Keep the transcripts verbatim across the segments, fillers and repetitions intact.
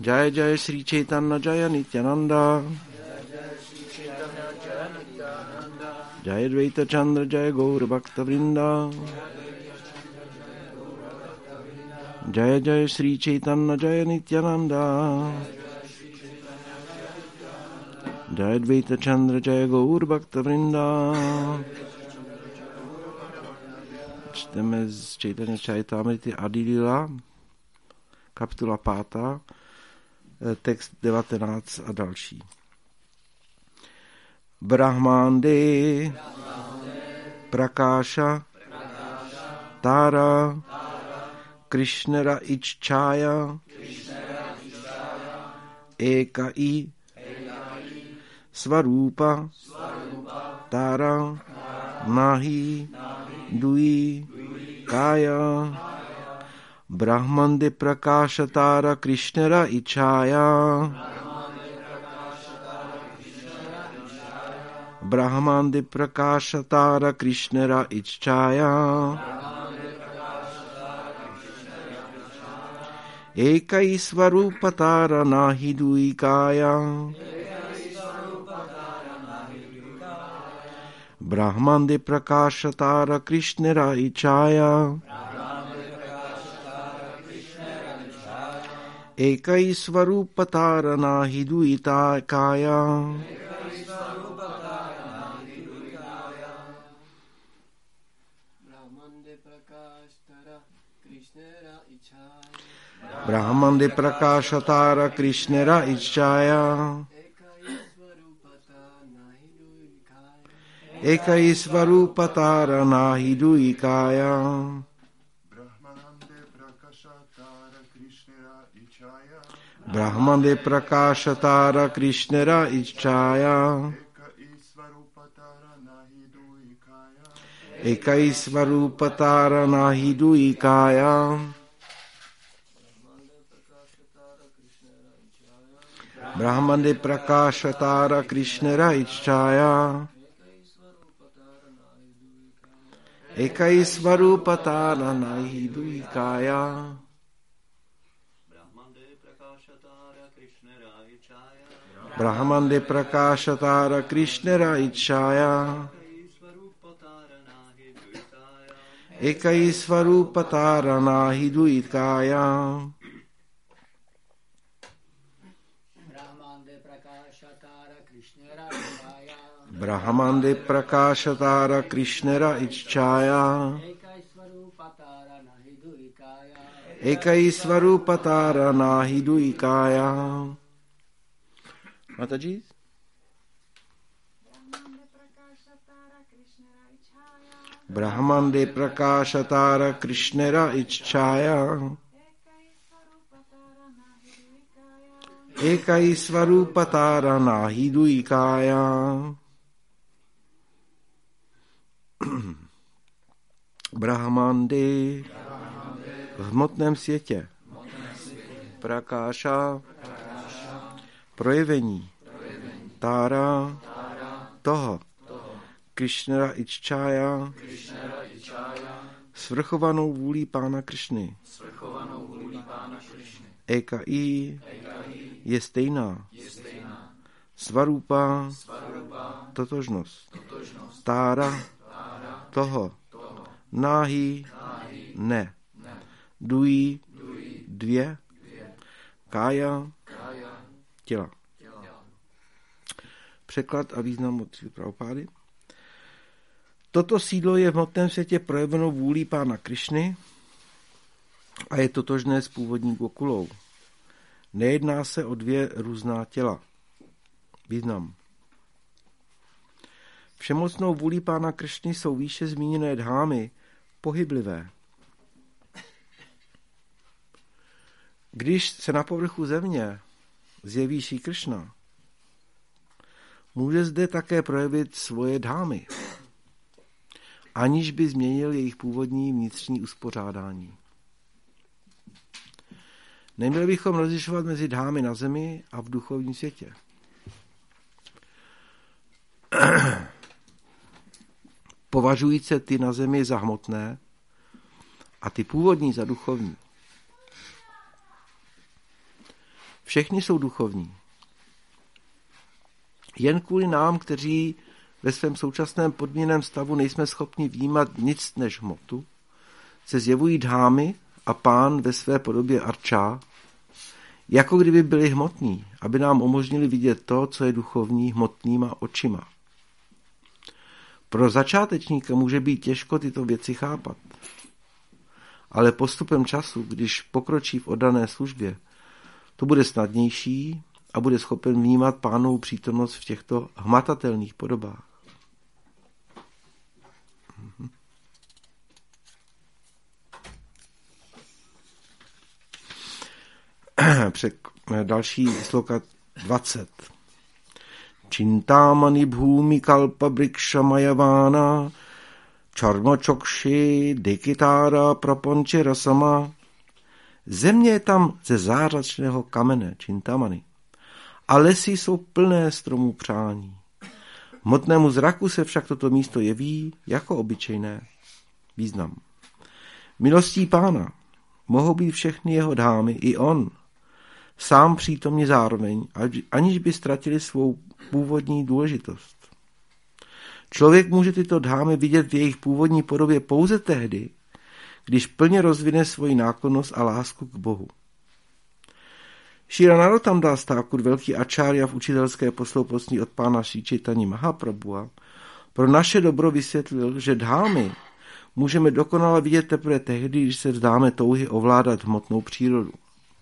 Jaya Jaya Sri Chaitanya Jaya Nityananda. Jaya Dvaita Chandra Jaya Gaur Bhakta Vrinda. Jaya Jaya Sri Chaitanya Jaya Nityananda. Jaya Dvaita Chandra Jaya Gaur Bhakta Vrinda. Čteme z Chaitanya Charitamrity Adi Lila, kapitola pátá, text devatenáct a další. Brahmande, Prakasha, Tara, Krishnara Ichchaya, Ekai, Svarupa, Tara, Nahi, Dui, Kaya, Brahmande Prakasha Tara Krishnara Ichchaya, Brahmande Prakasha Tara Krishnara Ichchaya, Ekai Svarupa Tara Nahi Dui Kaya, Brahmande Prakasha Tara Krishnara Ichchaya, Ekai Svarupa Tara Nahi Dui Kaya, Brahmande Prakasha Tara Krishnara Ichchaya, Ekai Svarupa Tara Nahi Dui Kaya, Brahmande Prakasha Tara Krishnara Ichchaya, Ekai Svarupa Tara Nahi Dui Kaya, Brahmande Prakasha Tara Krishnara Ichchaya, Ekai Svarupa Tara Nahi Dui Kaya, Brahmande Prakasha Tara Krishnara Ichchaya, Ekai Svarupa Tara Nahi Dui Kaya, Brahmande Prakasha Tara Krishnara Ichchaya, Ekai Svarupa Tara Nahi Dui Kaya. Mataji? Brahmande Prakasha Tara Krishnara Ichchaya, Ekai Svarupa Tara Nahi Dui Kaya, Brahmande v hmotném světě, Prakasha projevení, Tára toho, Krishnara Ichchaya svrchovanou vůlí Pána Krišny. Ekai je stejná. Svarupa totožnost. Tára toho. Nahi ne. Dui dvě. Kaya těla. Překlad a význam od Prabhupády. Toto sídlo je v hmotném světě projeveno vůlí Pána Krišny a je totožné s původní Gokulou. Nejedná se o dvě různá těla. Význam. Všemocnou vůlí Pána Krišny jsou výše zmíněné dhámy pohyblivé. Když se na povrchu země zjeví Šrí Krišna, může zde také projevit svoje dhámy, aniž by změnil jejich původní vnitřní uspořádání. Neměli bychom rozlišovat mezi dhámy na zemi a v duchovním světě. Považují se ty na zemi za hmotné a ty původní za duchovní. Všechny jsou duchovní. Jen kvůli nám, kteří ve svém současném podmíněném stavu nejsme schopni vnímat nic než hmotu, se zjevují dhámy a pán ve své podobě arčá, jako kdyby byli hmotní, aby nám umožnili vidět to, co je duchovní, hmotnýma očima. Pro začátečníka může být těžko tyto věci chápat. Ale postupem času, když pokročí v oddané službě, to bude snadnější a bude schopen vnímat pánovu přítomnost v těchto hmatatelných podobách. Přek, další sloka dvacet. Čintámani bhumi kalpa briksha majavána čarma čokši dikitára praponče rasama. Země je tam ze zářačného kamene, čintamani, a lesy jsou plné stromů přání. Hmotnému zraku se však toto místo jeví jako obyčejné. Význam. Milostí pána mohou být všechny jeho dhámy, i on, sám přítomně zároveň, aniž by ztratili svou původní důležitost. Člověk může tyto dhámy vidět v jejich původní podobě pouze tehdy, když plně rozvine svoji náklonnost a lásku k Bohu. Šíra Narottam Das Thakur, velký ačárja v učitelské posloupnosti od pána Srí Chaitanya Mahaprabhua, pro naše dobro vysvětlil, že dhámy můžeme dokonale vidět teprve tehdy, když se vzdáme touhy ovládat hmotnou přírodu.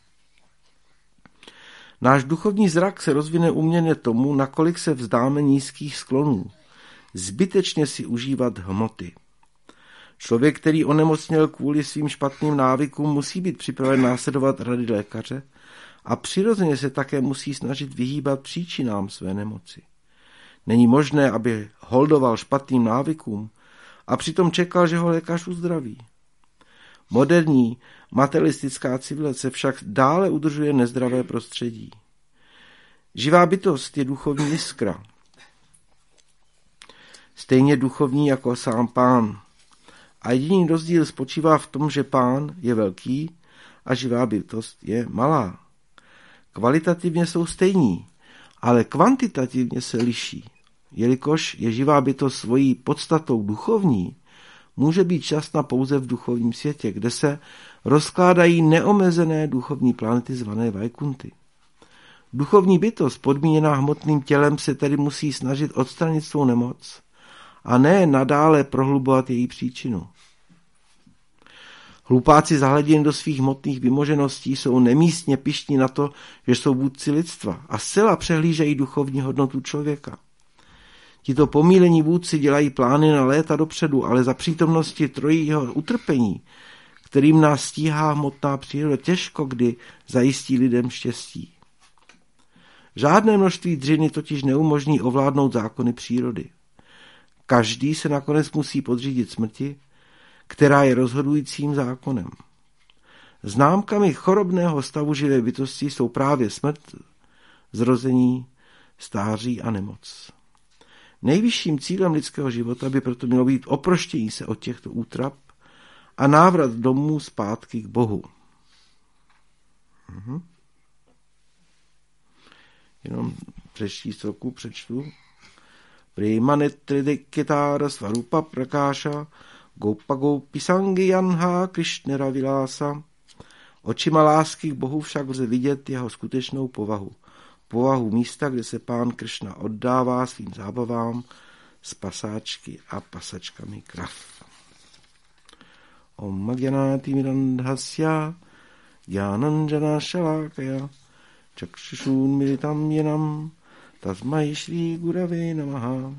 Náš duchovní zrak se rozvine uměrně tomu, nakolik se vzdáme nízkých sklonů, zbytečně si užívat hmoty. Člověk, který onemocněl kvůli svým špatným návykům, musí být připraven následovat rady lékaře a přirozeně se také musí snažit vyhýbat příčinám své nemoci. Není možné, aby holdoval špatným návykům a přitom čekal, že ho lékař uzdraví. Moderní materialistická civilizace však dále udržuje nezdravé prostředí. Živá bytost je duchovní jiskra. Stejně duchovní jako sám pán. A jediný rozdíl spočívá v tom, že pán je velký a živá bytost je malá. Kvalitativně jsou stejní, ale kvantitativně se liší. Jelikož je živá bytost svojí podstatou duchovní, může být šťastná pouze v duchovním světě, kde se rozkládají neomezené duchovní planety zvané Vajkunty. Duchovní bytost podmíněná hmotným tělem se tedy musí snažit odstranit svou nemoc a ne nadále prohlubovat její příčinu. Hlupáci zahleděni do svých hmotných vymožeností jsou nemístně pyšní na to, že jsou vůdci lidstva a zcela přehlížejí duchovní hodnotu člověka. Tito pomílení vůdci dělají plány na léta dopředu, ale za přítomnosti trojího utrpení, kterým nás stíhá hmotná příroda, těžko kdy zajistí lidem štěstí. Žádné množství dřiny totiž neumožní ovládnout zákony přírody. Každý se nakonec musí podřídit smrti, která je rozhodujícím zákonem. Známkami chorobného stavu živé bytosti jsou právě smrt, zrození, stáří a nemoc. Nejvyšším cílem lidského života by proto mělo být oproštění se od těchto útrap a návrat domů zpátky k Bohu. Mhm. Jenom přečtí stroku přečtu. Premanetridikitara svarupa prakáša gopa gopi sangiyanha krishnera vilása. Očima lásky k Bohu však lze vidět jeho skutečnou povahu. Povahu místa, kde se pán Kršna oddává svým zábavám s pasáčky a pasačkami krav. Om Magyanati Mirandhasya Jnananjana Shalakaya Chakshushoon Militam Yenam Tasmai Shri Gurave Namaha.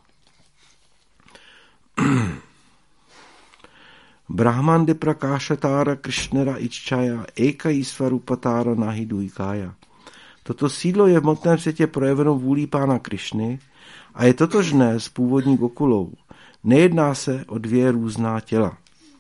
Brahmande Prakashatara Krishnera Ichchaya Eka Isvarupatara Nahiduikaya. Toto sídlo je v hmotném světě projeveno vůlí pána Krišny a je totožné s původní Gokulou. Nejedná se o dvě různá těla.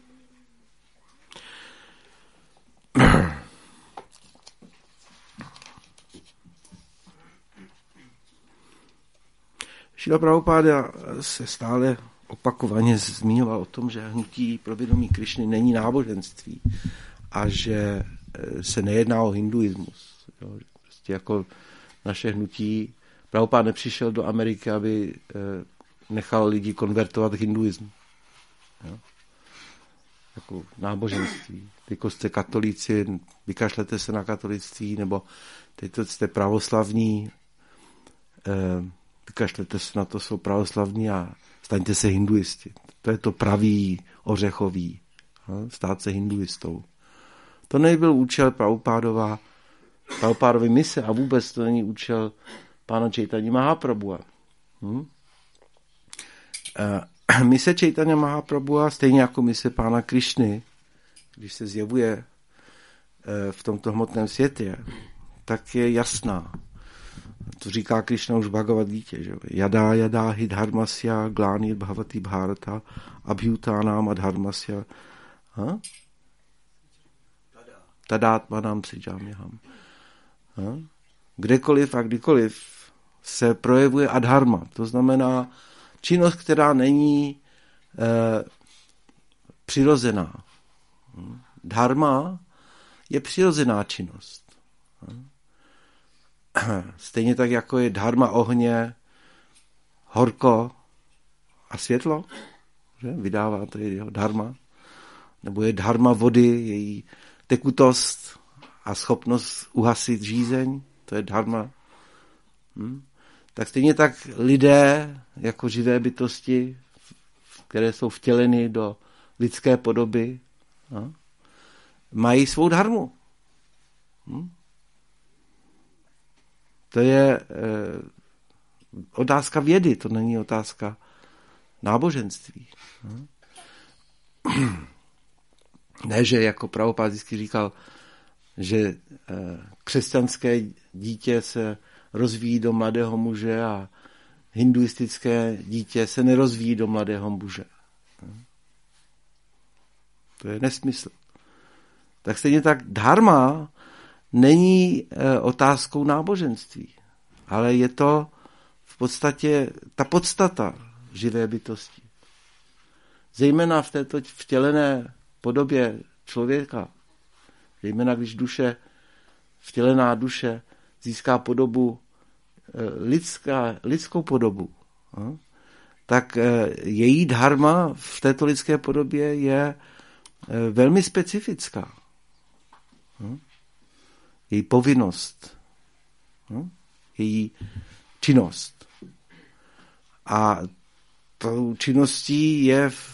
Šrila Prabhupáda se stále opakovaně zmiňoval o tom, že hnutí pro vědomí Krišny není náboženství a že se nejedná o hinduismus. Prostě jako naše hnutí. Prabhupáda nepřišel do Ameriky, aby nechal lidi konvertovat k hinduismu. Jo? Jako náboženství. Jako jste katolíci, vykašlete se na katolictví, nebo teď jste pravoslavní, vykašlete se na to, jsou pravoslavní a staňte se hinduisti. To je to pravý ořechový. Jo? Stát se hinduistou. To nebyl účel Prabhupádova, Prabhupádovy mise a vůbec to není účel pána Chaitanya Mahaprabhua. Hm? Uh, mise Chaitanya Mahaprabhua, stejně jako mise pána Krišny, když se zjevuje uh, v tomto hmotném světě, tak je jasná. To říká Krišna už v Bhagavad Gita, že? Yada yada hi dharmasya glánir bhavati bharata abhyutánám a dharmasya ha? Tadátmanám přidžámyham. Kdekoliv a kdykoliv se projevuje adharma, to znamená činnost, která není eh, přirozená. Dharma je přirozená činnost. Stejně tak, jako je dharma ohně, horko a světlo, že? Vydává to jeho dharma, nebo je dharma vody, její tekutost a schopnost uhasit žízeň, to je dharma. Hm? Tak stejně tak lidé, jako živé bytosti, které jsou vtěleny do lidské podoby, no, mají svou dharmu. Hm? To je eh, otázka vědy, to není otázka náboženství. Hm? Ne, že jako Prabhupád vždycky říkal, že eh, křesťanské dítě se rozvíjí do mladého muže a hinduistické dítě se nerozvíjí do mladého muže. To je nesmysl. Tak stejně tak dharma není e, otázkou náboženství, ale je to v podstatě ta podstata živé bytosti. Zejména v této vtělené podobě člověka, zejména když duše, vtělená duše získá podobu lidská, lidskou podobu, no, tak její dharma v této lidské podobě je velmi specifická. No. Její povinnost, no, její činnost. A tou činností je v,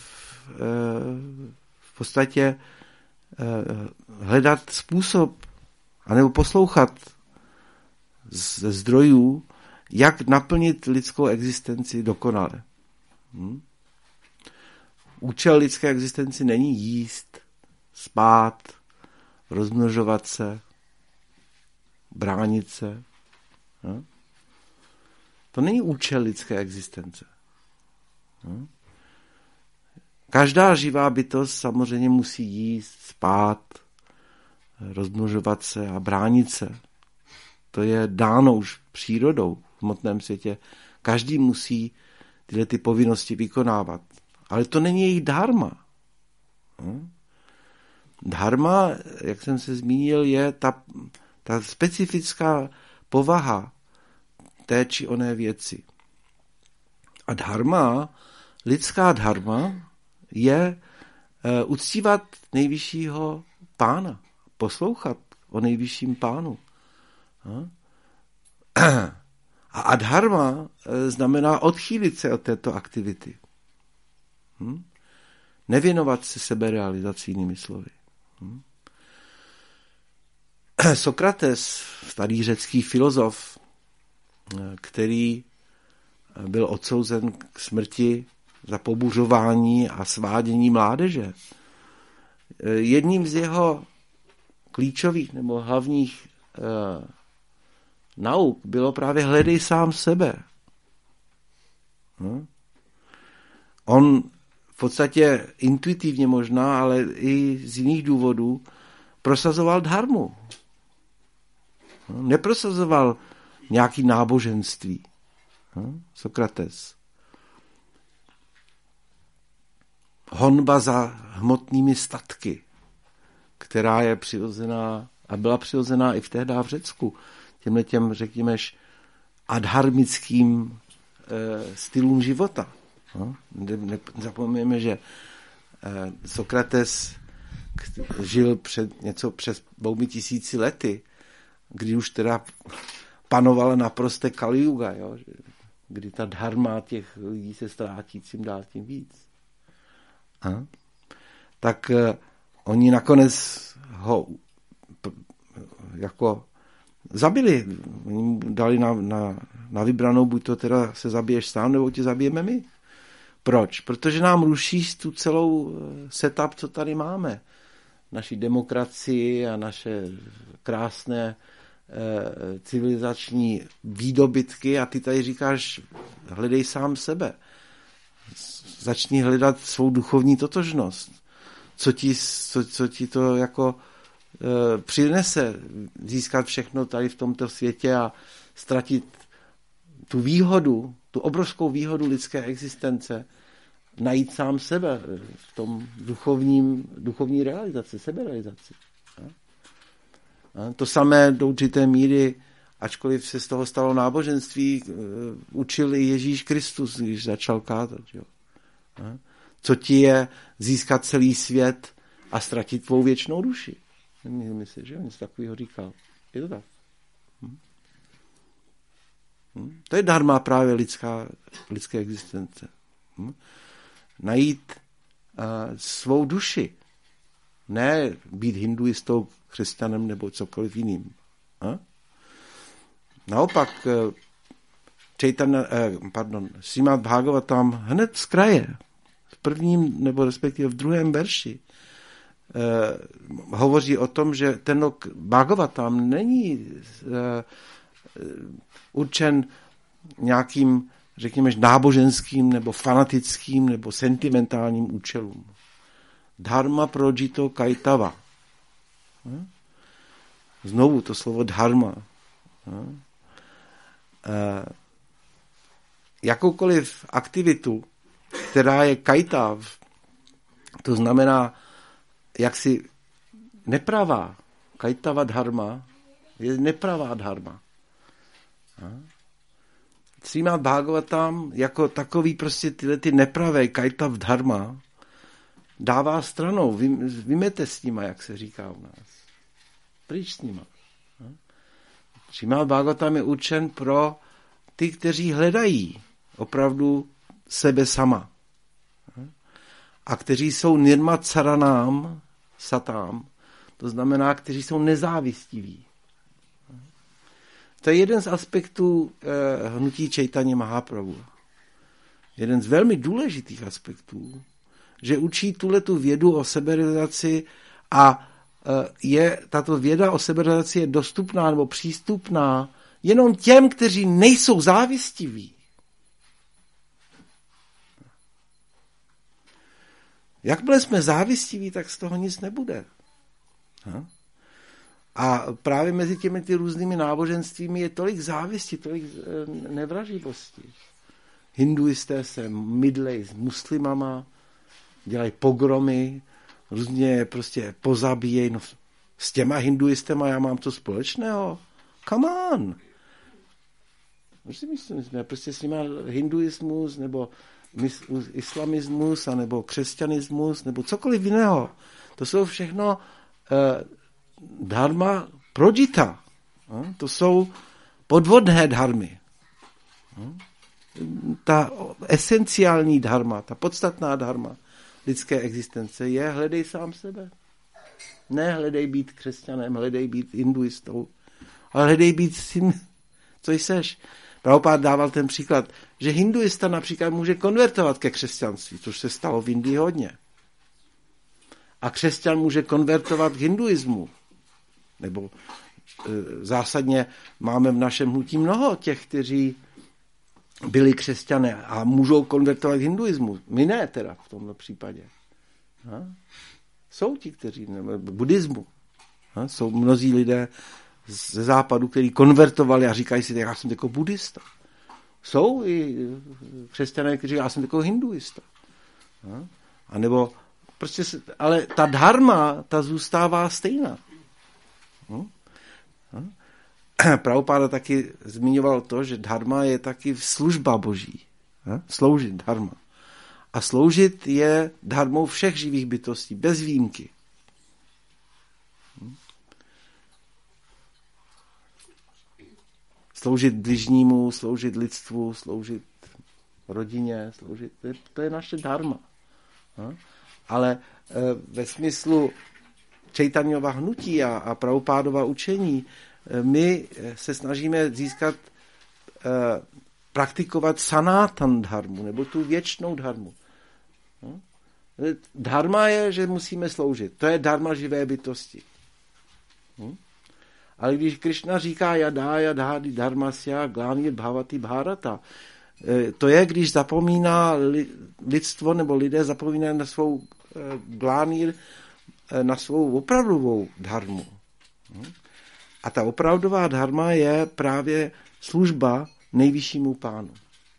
v podstatě hledat způsob anebo poslouchat ze zdrojů, jak naplnit lidskou existenci dokonale. Hm? Účel lidské existenci není jíst, spát, rozmnožovat se, bránit se. Hm? To není účel lidské existence. Hm? Každá živá bytost samozřejmě musí jíst, spát, rozmnožovat se a bránit se. To je dáno už přírodou v hmotném světě. Každý musí tyhle ty povinnosti vykonávat. Ale to není jejich dharma. Dharma, jak jsem se zmínil, je ta, ta specifická povaha té či oné věci. A dharma, lidská dharma, je uh, uctívat nejvyššího pána, poslouchat o nejvyšším pánu. A adharma znamená odchýlit se od této aktivity. Hm? Nevěnovat se seberealizaci, jinými slovy. Hm? Sokrates, starý řecký filozof, který byl odsouzen k smrti za pobuřování a svádění mládeže, jedním z jeho klíčových nebo hlavních uh, nauk bylo právě hledej sám sebe. Hm? On v podstatě intuitivně možná, ale i z jiných důvodů prosazoval dharmu. Hm? Neprosazoval nějaký náboženství. Hm? Sokrates. Honba za hmotnými statky, která je přirozená a byla přirozená i v tehdy v Řecku. těmhle těm, řekněme, adharmickým e, stylům života. No? Nezapomeňme, že e, Sokrates žil před něco přes dvoumi tisíci lety, kdy už teda panovala naprosté Kali Yuga, jo? Kdy ta dharma těch lidí se ztrácí čím dál tím víc. A? Tak e, oni nakonec ho p, jako zabili. Oni dali na, na, na vybranou, buď to teda se zabiješ sám, nebo tě zabijeme my. Proč? Protože nám ruší tu celou setup, co tady máme. Naši demokracii a naše krásné eh, civilizační výdobytky a ty tady říkáš, hledej sám sebe. Začni hledat svou duchovní totožnost. Co ti, co, co ti to jako e, přinese získat všechno tady v tomto světě a ztratit tu výhodu, tu obrovskou výhodu lidské existence, najít sám sebe v tom duchovním, duchovní realizaci, seberealizaci. A? A to samé do určité míry, ačkoliv se z toho stalo náboženství, učil i Ježíš Kristus, když začal kázat. Jo. A? Co ti je získat celý svět a ztratit tvou věčnou duši. Nemyslím si, že on něco takového říkal. Je to tak. Hm? Hm? To je dharma právě lidská, lidské existence. Hm? Najít uh, svou duši. Ne být hinduistou, křesťanem nebo cokoliv jiným. Hm? Naopak uh, Chaitanya, uh, pardon, Srimad Bhagavatam hned z kraje v prvním nebo respektive v druhém verši eh, hovoří o tom, že ten Bhagavatam není eh, určen nějakým, řekněme, náboženským nebo fanatickým nebo sentimentálním účelům. Dharma projito kaitava. Eh? Znovu to slovo dharma. Eh? Eh, jakoukoliv aktivitu, která je kaita, to znamená jaksi nepravá. Kaitava dharma je nepravá dharma. Srimad Bhagavatam jako takový prostě tyhle ty nepravé kaitav dharma dává stranou. Vy, vymete s nima, jak se říká u nás. Pryč s nima. Srimad Bhagavatam je určen pro ty, kteří hledají opravdu sebe sama. A kteří jsou nirmacaranám satám, to znamená, kteří jsou nezávistiví. To je jeden z aspektů eh, hnutí Chaitanya Mahaprabhu. Jeden z velmi důležitých aspektů, že učí tuhletu vědu o seberealizaci a eh, je, tato věda o seberealizaci je dostupná nebo přístupná jenom těm, kteří nejsou závistiví. Jakmile jsme závistiví, tak z toho nic nebude. Ha? A právě mezi těmi ty různými náboženstvími je tolik závisti, tolik nevraživosti. Hinduisté se mydlejí s muslimama, dělají pogromy, různě prostě pozabíjejí. No, s těma hinduistema já mám to společného? Come on! Už si myslím, že prostě s nimi hinduismus nebo islamismus, nebo křesťanismus, nebo cokoliv jiného. To jsou všechno eh, dharma projita. Eh? To jsou podvodné dharmy. Eh? Ta esenciální dharma, ta podstatná dharma lidské existence je hledej sám sebe. Ne hledej být křesťanem, hledej být hinduistou, ale hledej být tím, co jseš. Prabhupád dával ten příklad, že hinduista například může konvertovat ke křesťanství, což se stalo v Indii hodně. A křesťan může konvertovat k hinduismu. Nebo e, zásadně máme v našem hnutí mnoho těch, kteří byli křesťané a můžou konvertovat k hinduismu. My ne teda v tomto případě. Ha? Jsou ti, kteří, nebo buddhismu. Ha? Jsou mnozí lidé ze západu, kteří konvertovali a říkají si, já jsem jako buddhista. Jsou i křesťané, kteří říkají, já jsem jako hinduista. A nebo prostě, ale ta dharma, ta zůstává stejná. Prabhupáda taky zmiňoval to, že dharma je taky služba boží. Sloužit dharma. A sloužit je dharmou všech živých bytostí, bez výjimky. Sloužit bližnímu, sloužit lidstvu, sloužit rodině, sloužit, to je, to je naše dharma. Ale ve smyslu Čejtanjova hnutí a, a Prabhupádova učení my se snažíme získat, eh, praktikovat sanátan dharmu, nebo tu věčnou dharmu. Hm? Dharma je, že musíme sloužit. To je dharma živé bytosti. Hm? Ale když Krishna říká jadá, jadá, dharmasya, glánir bhavati bharata, eh, to je, když zapomíná li, lidstvo nebo lidé zapomínají na svou eh, glánir, eh, na svou opravdovou dharmu. Hm? A ta opravdová dharma je právě služba nejvyššímu pánu.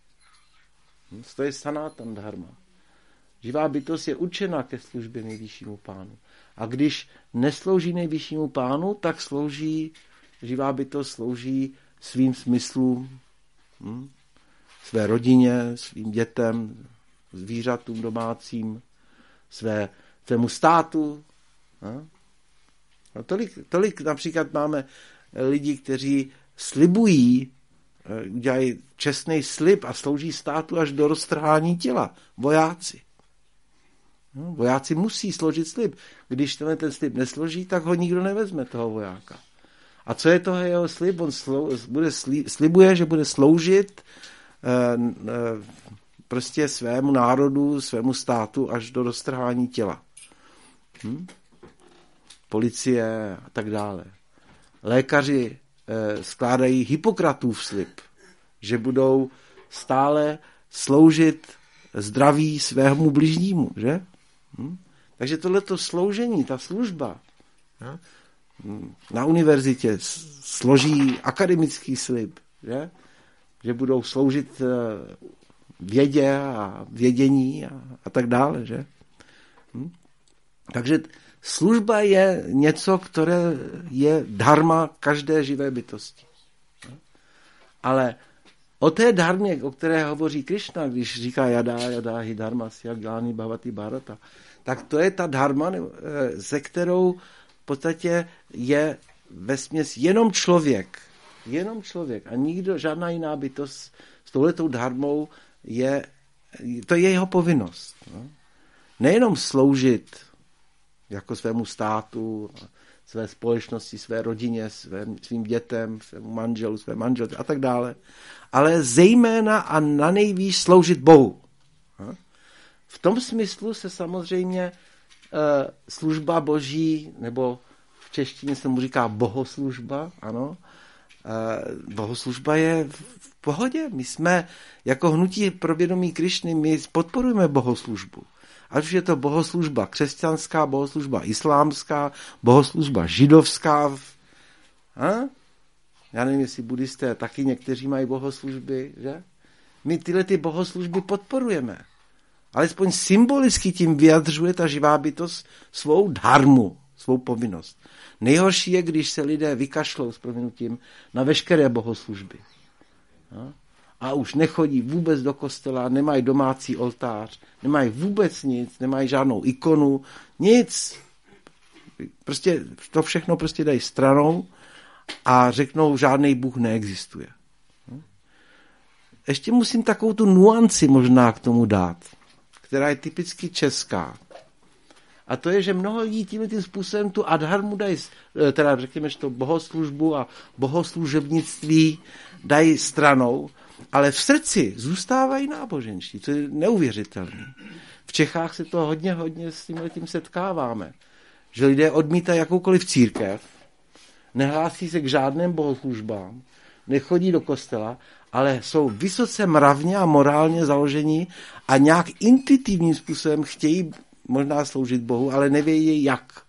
To je sanátan dharma. Živá bytost je určena ke službě nejvyššímu pánu. A když neslouží nejvyššímu pánu, tak slouží, živá bytost slouží svým smyslům, hm? své rodině, svým dětem, zvířatům domácím, své, svému státu. Hm? No tolik, tolik například máme lidi, kteří slibují, dělají čestný slib a slouží státu až do roztrhání těla. Vojáci. No, vojáci musí složit slib. Když tenhle ten slib nesloží, tak ho nikdo nevezme, toho vojáka. A co je toho jeho slib? On slou, bude sli, slibuje, že bude sloužit eh, eh, prostě svému národu, svému státu až do roztrhání těla. Hm? Policie a tak dále. Lékaři eh, skládají Hippokratův slib, že budou stále sloužit zdraví svému bližnímu, že? Hm? Takže tohleto sloužení, ta služba, ja? Na univerzitě složí akademický slib, že? Že budou sloužit eh, vědě a vědění a, a tak dále, že? Hm? Takže služba je něco, které je dharma každé živé bytosti. Ale o té dharmě, o které hovoří Krishna, když říká jadá, jadá, hi dharmasya, gláni bhavati bharata, tak to je ta dharma, se kterou v podstatě je vesměs jenom člověk. Jenom člověk a nikdo, žádná jiná bytost s touhletou dharmou je, to je jeho povinnost. Nejenom sloužit jako svému státu, své společnosti, své rodině, svém, svým dětem, svému manželu, své manželce a tak dále, ale zejména a na nejvíc sloužit Bohu. V tom smyslu se samozřejmě služba boží, nebo v češtině se mu říká bohoslužba, ano, bohoslužba je v pohodě. My jsme jako hnutí pro vědomí Krišny, my podporujeme bohoslužbu. Ať už je to bohoslužba křesťanská, bohoslužba islámská, bohoslužba židovská. Ha? Já nevím, jestli buddhisté taky někteří mají bohoslužby, že? My tyhle ty bohoslužby podporujeme. Alespoň symbolicky tím vyjadřuje ta živá bytost svou dharmu, svou povinnost. Nejhorší je, když se lidé vykašlou s prominutím na veškeré bohoslužby. Ha? A už nechodí vůbec do kostela, nemají domácí oltář, nemají vůbec nic, nemají žádnou ikonu, nic. Prostě to všechno prostě dají stranou a řeknou, žádný Bůh neexistuje. Ještě musím takovou tu nuanci možná k tomu dát, která je typicky česká. A to je, že mnoho lidí tímhle způsobem tu adharmu dají, teda řekněme, že to bohoslužbu a bohoslužebnictví dají stranou, ale v srdci zůstávají náboženští, co je neuvěřitelné. V Čechách se to hodně, hodně s tímhletím setkáváme. Že lidé odmítají jakoukoliv církev, nehlásí se k žádným bohoslužbám, nechodí do kostela, ale jsou vysoce mravně a morálně založení a nějak intuitivním způsobem chtějí možná sloužit Bohu, ale nevědí jak.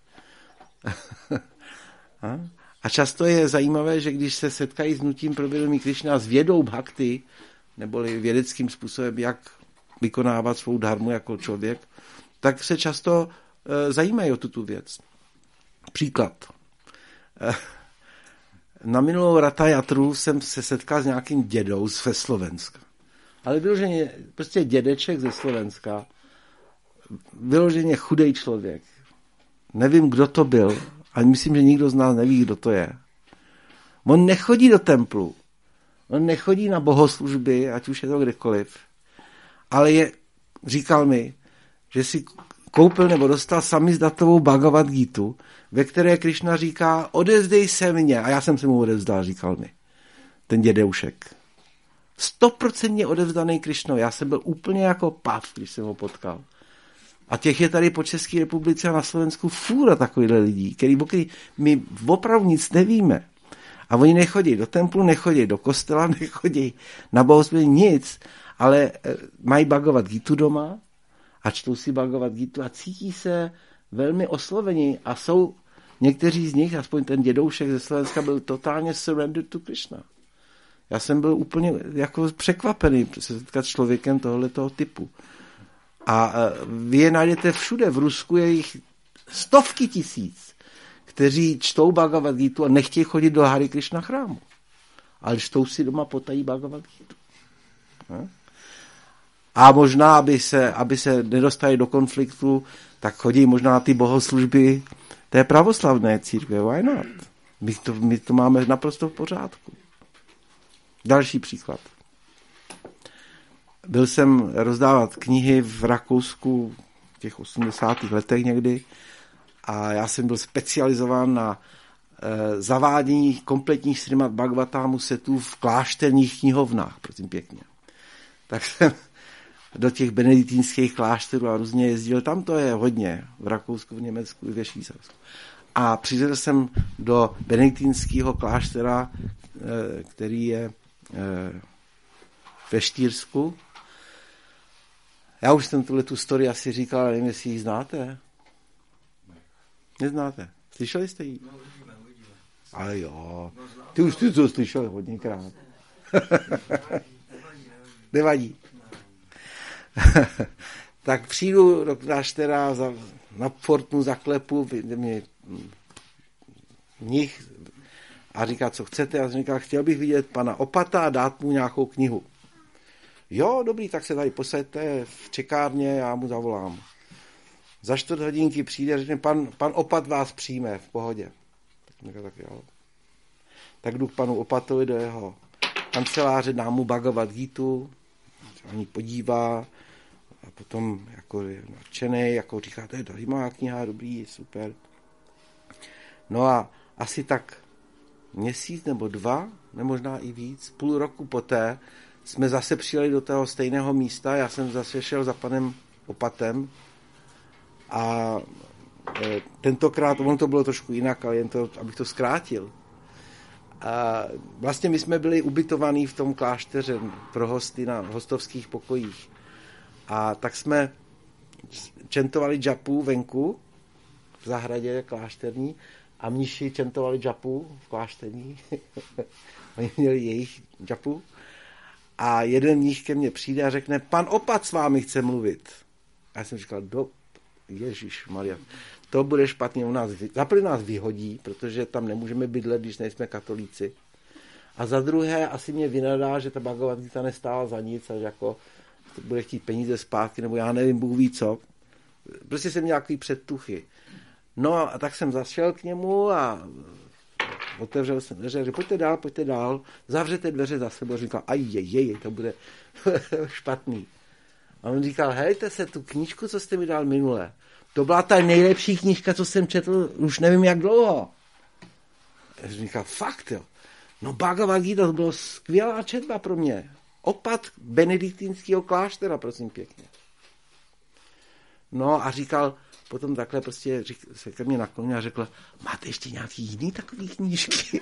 A často je zajímavé, že když se setkají s hnutím pro vědomí Krišna s vědou bhakti, neboli vědeckým způsobem, jak vykonávat svou dharmu jako člověk, tak se často e, zajímají o tuto věc. Příklad. E, na minulou Ratha-jatru jsem se setkal s nějakým dědou z Slovenska. Ale vyloženě, prostě dědeček ze Slovenska, vyloženě chudej člověk. Nevím, kdo to byl, ale myslím, že nikdo z nás neví, kdo to je. On nechodí do templu, on nechodí na bohoslužby, ať už je to kdekoliv, ale je, říkal mi, že si koupil nebo dostal samizdatovou Bhagavad Gítu, ve které Krišna říká, odevzdej se mně. A já jsem se mu odevzdal, říkal mi. Ten dědeušek. Stoprocentně odevzdaný Krišnou. Já jsem byl úplně jako pav, když jsem ho potkal. A těch je tady po České republice a na Slovensku fůra takovýhle lidí, který, který my opravdu nic nevíme. A oni nechodí do templu, nechodí do kostela, nechodí na bohoslužby, nic, ale mají Bhagavad Gítu doma a čtou si Bhagavad Gítu a cítí se velmi oslovení a jsou někteří z nich, aspoň ten dědoušek ze Slovenska, byl totálně surrendered to Krishna. Já jsem byl úplně jako překvapený se setkat s člověkem tohoto typu. A vy je najdete všude. V Rusku je jich stovky tisíc, kteří čtou Bhagavad Gítu a nechtějí chodit do Hare Krishna chrámu. Ale čtou si doma potají Bhagavad Gítu. A možná, aby se, aby se nedostali do konfliktu, tak chodí možná na ty bohoslužby té pravoslavné církve. Why not? My to, my to máme naprosto v pořádku. Další příklad. Byl jsem rozdávat knihy v Rakousku v těch osmdesátých letech někdy a já jsem byl specializován na e, zavádění kompletních Srimad Bhagavatámu setů v klášterních knihovnách, prosím pěkně. Tak jsem do těch benediktínských klášterů a různě jezdil. Tam to je hodně, v Rakousku, v Německu i ve Švýcarsku. A přišel jsem do benediktínského kláštera, e, který je e, ve Štýrsku. Já už jsem tuhle tu story asi říkal, ale nevím, jestli ji znáte. Neznáte. Slyšeli jste ji? No, uvidíme, uvidíme. Ale jo. Ty už ty to slyšel hodněkrát. Nevadí. Tak přijdu do kláštera, na portnu zaklepu, mě mnich a říká, co chcete. Já jsem říkal, chtěl bych vidět pana Opata a dát mu nějakou knihu. Jo, dobrý, tak se tady posaďte v čekárně, já mu zavolám. Za čtvrt hodinky přijde a řekne, pan, pan Opat vás přijme v pohodě. Tak, tak, jo. Tak jdu k panu Opatovi do jeho kanceláře, dám mu Bhagavad Gítu, ani podívá a potom jako je nadšenej, jako říká, to je zajímavá kniha, dobrý, super. No a asi tak měsíc nebo dva, nebo možná i víc, půl roku poté, jsme zase přijeli do toho stejného místa, já jsem zase šel za panem Opatem a e, tentokrát, ono to bylo trošku jinak, ale jen to, abych to zkrátil. A vlastně my jsme byli ubytovaní v tom klášteře pro hosty na hostovských pokojích. A tak jsme čentovali džapu venku v zahradě klášterní a mniši čentovali džapu v klášterní. Oni měli jejich džapu. A jeden z nich ke mně přijde a řekne, pan Opat s vámi chce mluvit. A já jsem říkal, do Ježišmarja, to bude špatně, u nás, zaprvé nás vyhodí, protože tam nemůžeme bydlet, když nejsme katolíci. A za druhé asi mě vynadá, že ta Bhagavad Gita nestála za nic a že jako bude chtít peníze zpátky, nebo já nevím, Bůh ví co. Prostě jsem měl takový předtuchy. No a tak jsem zašel k němu a otevřel jsem dveře a řekl, pojďte dál, pojďte dál, zavřete dveře za sebou. Říkal, aj jej, jej, to bude špatný. A on říkal, hejte se, tu knížku, co jste mi dal minule, to byla ta nejlepší knížka, co jsem četl, už nevím jak dlouho. A říkal, fakt jo. No Bhagavad Gita, to bylo skvělá četba pro mě. Opat benediktínského kláštera, prosím pěkně. No a říkal, potom takhle prostě řík, se ke mně naklonil a řekl, máte ještě nějaký jiný takový knížky?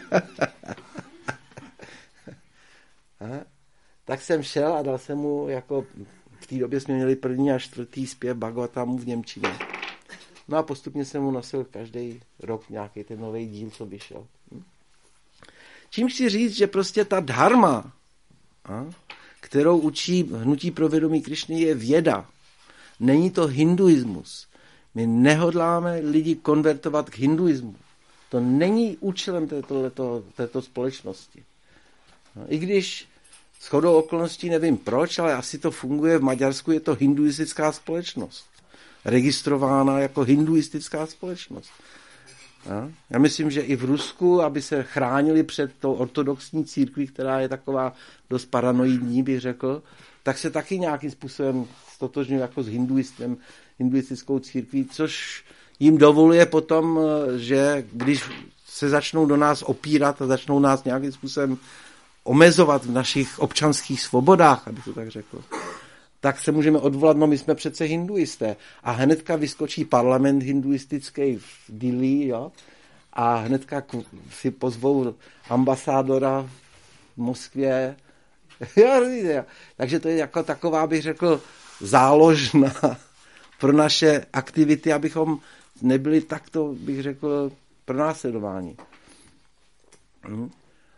Tak jsem šel a dal jsem mu, jako v té době jsme měli první a čtvrtý zpěv Bhagavatámu v němčině. No a postupně jsem mu nosil každý rok nějaký ten nový díl, co vyšel. Čím chci říct, že prostě ta dharma, kterou učí hnutí pro vědomí Krišny, je věda. Není to hinduismus. My nehodláme lidi konvertovat k hinduismu. To není účelem této, této, této společnosti. No, i když shodou okolností nevím proč, ale asi to funguje. V Maďarsku je to hinduistická společnost. Registrována jako hinduistická společnost. No, já myslím, že i v Rusku, aby se chránili před tou ortodoxní církví, která je taková dost paranoidní, bych řekl, tak se taky nějakým způsobem stotožňují jako s hinduistem, hinduistickou církví, což jim dovoluje potom, že když se začnou do nás opírat a začnou nás nějakým způsobem omezovat v našich občanských svobodách, abych to tak řekl, tak se můžeme odvolat, no my jsme přece hinduisté. A hnedka vyskočí parlament hinduistický v Dili, jo, a hnedka si pozvou ambasádora v Moskvě. Takže to je jako taková, bych řekl, záložna pro naše aktivity, abychom nebyli takto, bych řekl, pronásledováni. Hm.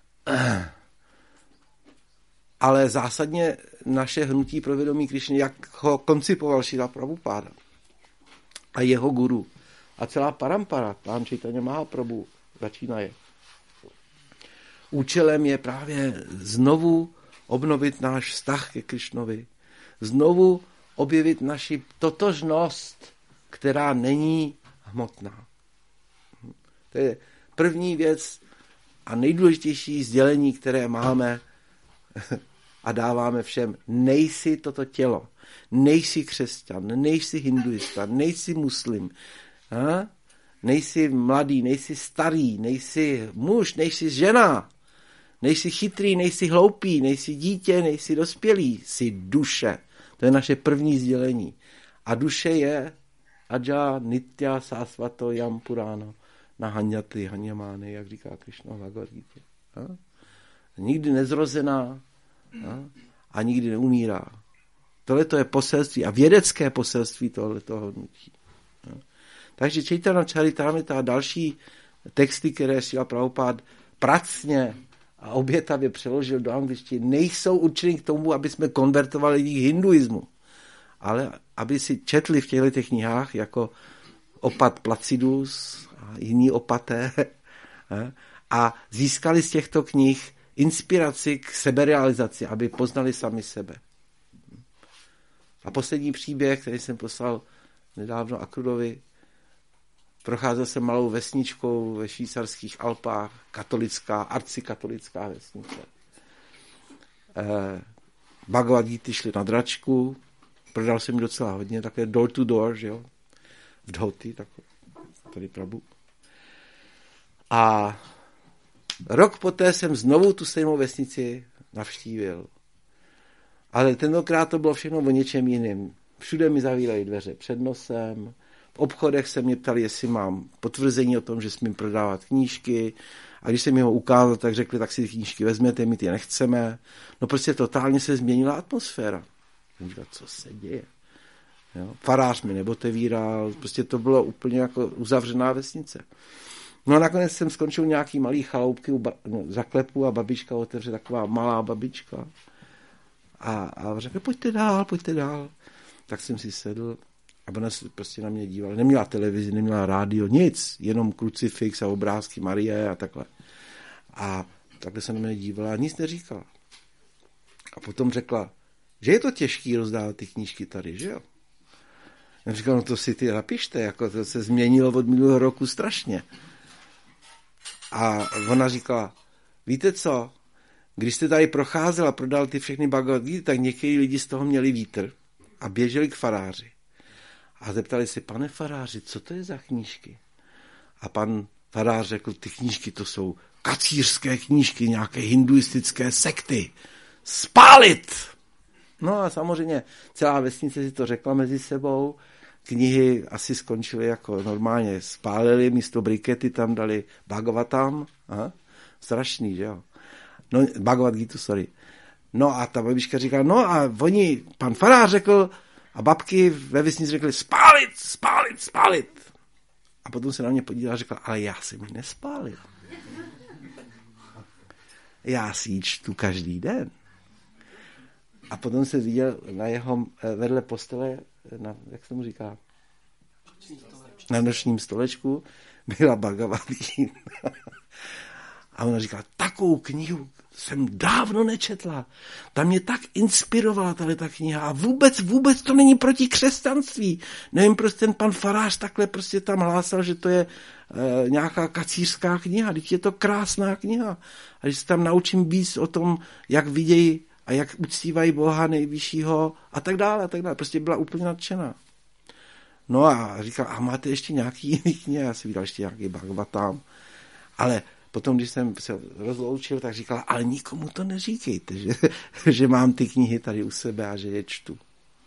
Ale zásadně naše hnutí pro vědomí Krišny, jak ho koncipoval Šrila Prabhupáda a jeho guru a celá parampara, pán Čejtanja Mahaprabhu začínaje. Účelem je právě znovu obnovit náš vztah ke Krišnovi, znovu objevit naši totožnost, která není hmotná. To je první věc a nejdůležitější sdělení, které máme a dáváme všem. Nejsi toto tělo, nejsi křesťan, nejsi hinduista, nejsi muslim, ha? Nejsi mladý, nejsi starý, nejsi muž, nejsi žena, nejsi chytrý, nejsi hloupý, nejsi dítě, nejsi dospělý, jsi duše. To je naše první sdělení. A duše je Aja Nitya Sasvato Yam Purana Nahanyaty Hanyamány, jak říká Krišna v Bhagavad Gita. Nikdy nezrozená, a, a nikdy neumírá. Tohle to je poselství a vědecké poselství tohletoho hnutí. Takže Chaitanya Charitamrita a další texty, které Šrila Prabhupád pracně a obětavě přeložil do angličtiny, nejsou určeny k tomu, aby jsme konvertovali lidi k hinduismu, ale aby si četli v těchto knihách jako opat Placidus a jiní opaté a získali z těchto knih inspiraci k seberealizaci, aby poznali sami sebe. A poslední příběh, který jsem poslal nedávno Akrudovi, procházel jsem malou vesničkou ve švýcarských Alpách, katolická, arcikatolická vesnice. Eh, Bhagavad Gita šli na dračku, prodal jsem docela hodně, takové door to door, že jo, v dhoti, takové, tady Prabhu. A rok poté jsem znovu tu stejnou vesnici navštívil. Ale tentokrát to bylo všechno o něčem jiném. Všude mi zavíraly dveře před nosem, v obchodech se mě ptali, jestli mám potvrzení o tom, že smím prodávat knížky. A když jsem mi ho ukázal, tak řekli, tak si ty knížky vezměte, my ty nechceme. No prostě totálně se změnila atmosféra. Jsem říkal, co se děje? Jo? Farář mi neotevíral, prostě to bylo úplně jako uzavřená vesnice. No a nakonec jsem skončil nějaký malý chaloupky u ba- no, zaklepu a babička otevře, taková malá babička. A, a řekl, pojďte dál, pojďte dál. Tak jsem si sedl a ona se prostě na mě dívala. Neměla televizi, neměla rádio, nic, jenom krucifix a obrázky Marie a takhle. A takhle se na mě dívala a nic neříkala. A potom řekla, že je to těžký rozdávat ty knížky tady, že jo? Já říkal, no to si ty napište, jako to se změnilo od minulého roku strašně. A ona říkala, víte co, když jste tady procházel a prodal ty všechny Bhagavad Gita, tak někteří lidi z toho měli vítr a běželi k faráři. A zeptali se, pane faráři, co to je za knížky? A pan farář řekl, ty knížky to jsou kacířské knížky, nějaké hinduistické sekty. Spálit! No a samozřejmě celá vesnice si to řekla mezi sebou, knihy asi skončily jako normálně, spálili, místo brikety tam dali Bhagavatam, aha, strašný, že jo. No, Bhagavad Gita, sorry. No a ta babička říká, no a oni, pan farář řekl, a babky ve vesnici řekly, spálit, spálit, spálit. A potom se na mě podívala a řekla, ale já jsem ji nespálil. Já si ji čtu každý den. A potom se viděl na jeho vedle postele, na, jak se mu říká, na nočním stolečku, byla Bhagavad Gita. A ona říkala, takovou knihu jsem dávno nečetla. Ta mě tak inspirovala, tahle ta kniha. A vůbec, vůbec to není proti křesťanství. Nevím, prostě ten pan farář takhle prostě tam hlásal, že to je e, nějaká kacířská kniha. Teď je to krásná kniha. A že se tam naučím víc o tom, jak vidějí a jak uctívají Boha nejvyššího a tak dále, a tak dále. Prostě byla úplně nadšená. No a říkal, a máte ještě nějaký jiný knihy? Já si vydal ještě nějaký Bhagavatam. Ale potom, když jsem se rozloučil, tak říkala, ale nikomu to neříkejte, že, že mám ty knihy tady u sebe a že je čtu.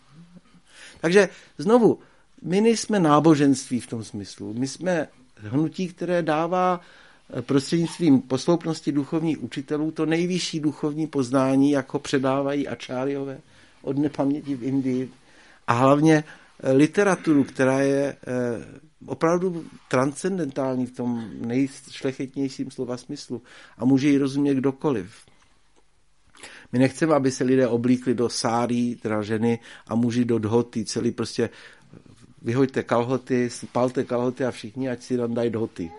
Takže znovu, my nejsme náboženství v tom smyslu. My jsme hnutí, které dává prostřednictvím posloupnosti duchovních učitelů to nejvyšší duchovní poznání, jako předávají ačáriové od nepaměti v Indii. A hlavně literaturu, která je opravdu transcendentální v tom nejšlechetnějším slova smyslu a může ji rozumět kdokoliv. My nechceme, aby se lidé oblíkli do sárí, teda ženy, a muži do dhoty, celý prostě vyhoďte kalhoty, spalte kalhoty a všichni, ať si nandají dhoty.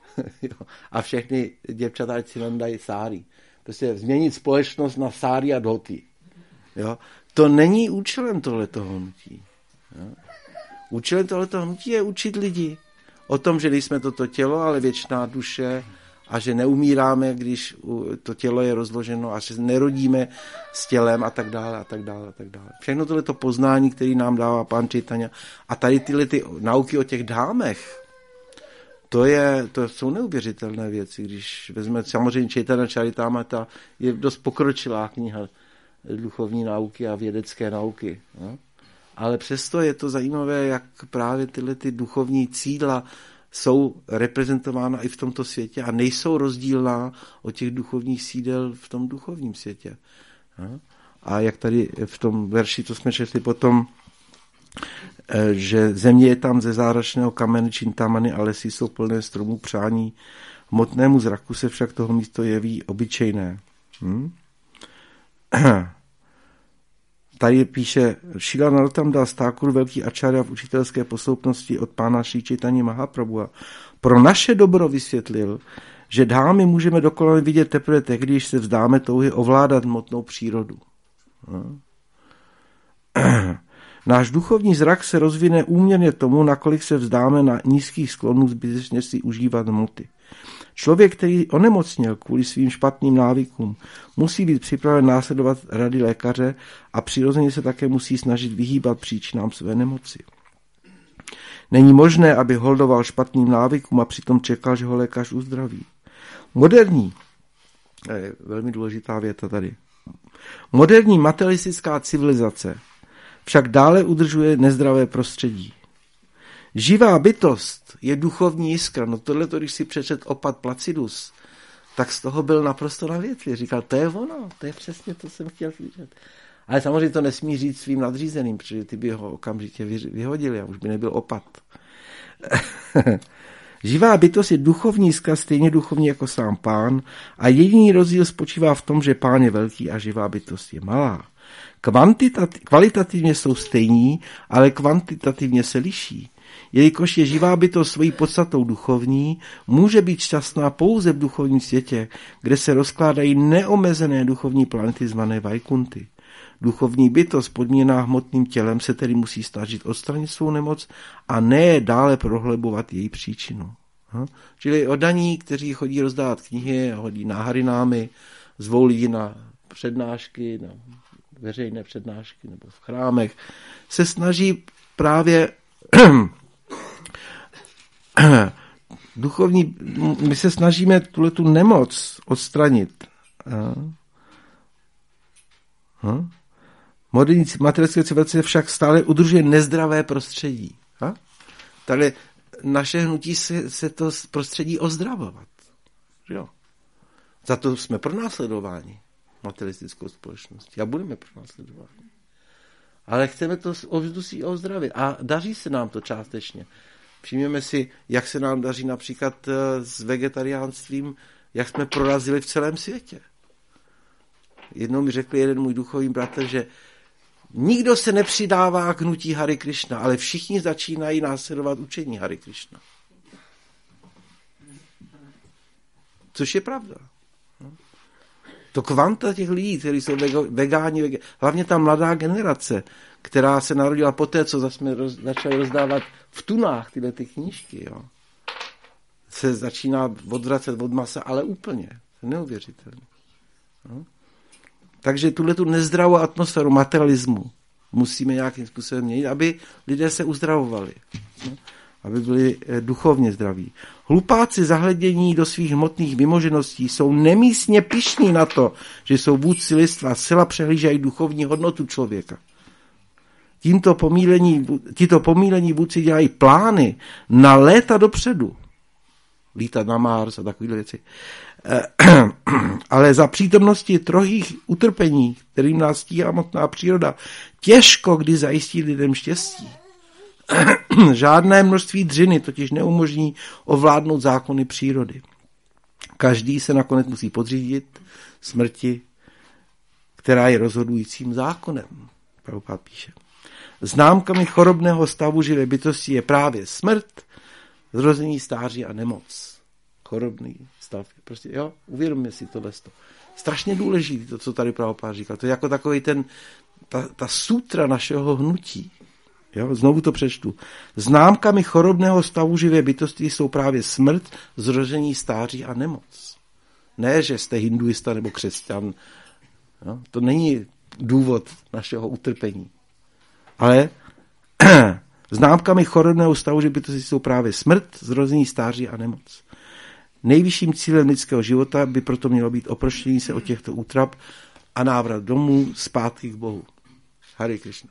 A všechny děvčata, ať si nandají sáry. Prostě změnit společnost na sáry a dhoty. Jo? To není účelem tohletoho hnutí. Jo? Účelem tohletoho hnutí je učit lidi o tom, že nejsme toto tělo, ale věčná duše a že neumíráme, když to tělo je rozloženo a že nerodíme s tělem a tak dále a tak dále a tak dále. Všechno tohleto poznání, který nám dává pán Čejtanja a tady tyhle ty nauky o těch dámech, to, je, to jsou neuvěřitelné věci. Když vezmeme samozřejmě Čejtanya Charitamrita, je dost pokročilá kniha duchovní nauky a vědecké nauky. No? Ale přesto je to zajímavé, jak právě tyhle ty duchovní cíla jsou reprezentována i v tomto světě a nejsou rozdílná od těch duchovních sídel v tom duchovním světě. A jak tady v tom verši, co jsme četli potom, že země je tam ze záračného kamene čintamany a lesy jsou plné stromů přání. Hmotnému zraku se však toho místo jeví obyčejné. Hm? Tady píše, Šrila Narottam Das Thakur, velký ačárya v učitelské posloupnosti od pána Šrí Čejtanya Mahaprabhua, pro naše dobro vysvětlil, že dámy můžeme dokonale vidět teprve tehdy, když se vzdáme touhy ovládat hmotnou přírodu. Náš duchovní zrak se rozvine úměrně tomu, nakolik se vzdáme na nízkých sklonů zbytečně si užívat hmoty. Člověk, který onemocněl kvůli svým špatným návykům, musí být připraven následovat rady lékaře a přirozeně se také musí snažit vyhýbat příčinám své nemoci. Není možné, aby holdoval špatným návykům a přitom čekal, že ho lékař uzdraví. Moderní, to je velmi důležitá věta tady, moderní materialistická civilizace však dále udržuje nezdravé prostředí. Živá bytost je duchovní jiskra. No tohleto, když si přečet Opat Placidus, tak z toho byl naprosto na větvi. Říkal, to je ono, to je přesně to, co jsem chtěl slyšet. Ale samozřejmě to nesmí říct svým nadřízeným, protože ty by ho okamžitě vyhodili a už by nebyl opat. Živá bytost je duchovní jiskra, stejně duchovní jako sám pán a jediný rozdíl spočívá v tom, že pán je velký a živá bytost je malá. Kvantitativ, kvalitativně jsou stejní, ale kvantitativně se liší. Jelikož je živá bytost svojí podstatou duchovní, může být šťastná pouze v duchovním světě, kde se rozkládají neomezené duchovní planety zvané Vajkunty. Duchovní bytost podmíněná hmotným tělem se tedy musí snažit odstranit svou nemoc a ne dále prohlebovat její příčinu. Ha? Čili oddaní, kteří chodí rozdávat knihy, hodí na harinámy, zvou lidi na přednášky, na veřejné přednášky nebo v chrámech, se snaží právě duchovní, my se snažíme tuhletu nemoc odstranit. Moderní materialistická civilizace však stále udržuje nezdravé prostředí. Ha? Tady naše hnutí se, se to prostředí ozdravovat. Jo. Za to jsme pronásledováni materialistickou společností a budeme pronásledováni. Ale chceme to ovzduší ozdravit a daří se nám to částečně. Všimněme si, jak se nám daří například s vegetariánstvím, jak jsme prorazili v celém světě. Jednou mi řekl jeden můj duchovní bratr, že nikdo se nepřidává k hnutí Hare Krishna, ale všichni začínají následovat učení Hare Krishna. Což je pravda. To kvanta těch lidí, kteří jsou vegáni, vegáni, hlavně ta mladá generace, která se narodila poté, co jsme roz, začali rozdávat v tunách tyhle ty knížky, jo, se začíná odvracet od masa, ale úplně. Neuvěřitelné. No. Takže tuhletu nezdravou atmosféru materialismu musíme nějakým způsobem měnit, aby lidé se uzdravovali. No. Aby byli duchovně zdraví. Hlupáci zahledění do svých hmotných vymožeností jsou nemístně pyšní na to, že jsou vůdci lidstva, zcela přehlížají duchovní hodnotu člověka. Tímto pomílení, títo pomílení vůdci dělají plány na léta dopředu. Lítat na Mars a takovýhle věci. Ale za přítomnosti trohých utrpení, kterým nás stíhá hmotná příroda, těžko kdy zajistí lidem štěstí. Žádné množství dřiny totiž neumožní ovládnout zákony přírody. Každý se nakonec musí podřídit smrti, která je rozhodujícím zákonem. Prabhupád píše. Známkami chorobného stavu živé bytosti je právě smrt, zrození, stáří a nemoc. Chorobný stav. Prostě, jo, uvědomme si tohle. Strašně důležité, to, co tady Prabhupád říkal. To je jako takový ten, ta, ta sutra našeho hnutí. Jo, znovu to přečtu. Známkami chorobného stavu živé bytosti jsou právě smrt, zrození, stáří a nemoc. Ne, že jste hinduista nebo křesťan. Jo, to není důvod našeho utrpení. Ale známkami chorobného stavu živé bytosti jsou právě smrt, zrození, stáří a nemoc. Nejvyšším cílem lidského života by proto mělo být oproštění se od těchto útrap a návrat domů zpátky k Bohu. Hare Krishna.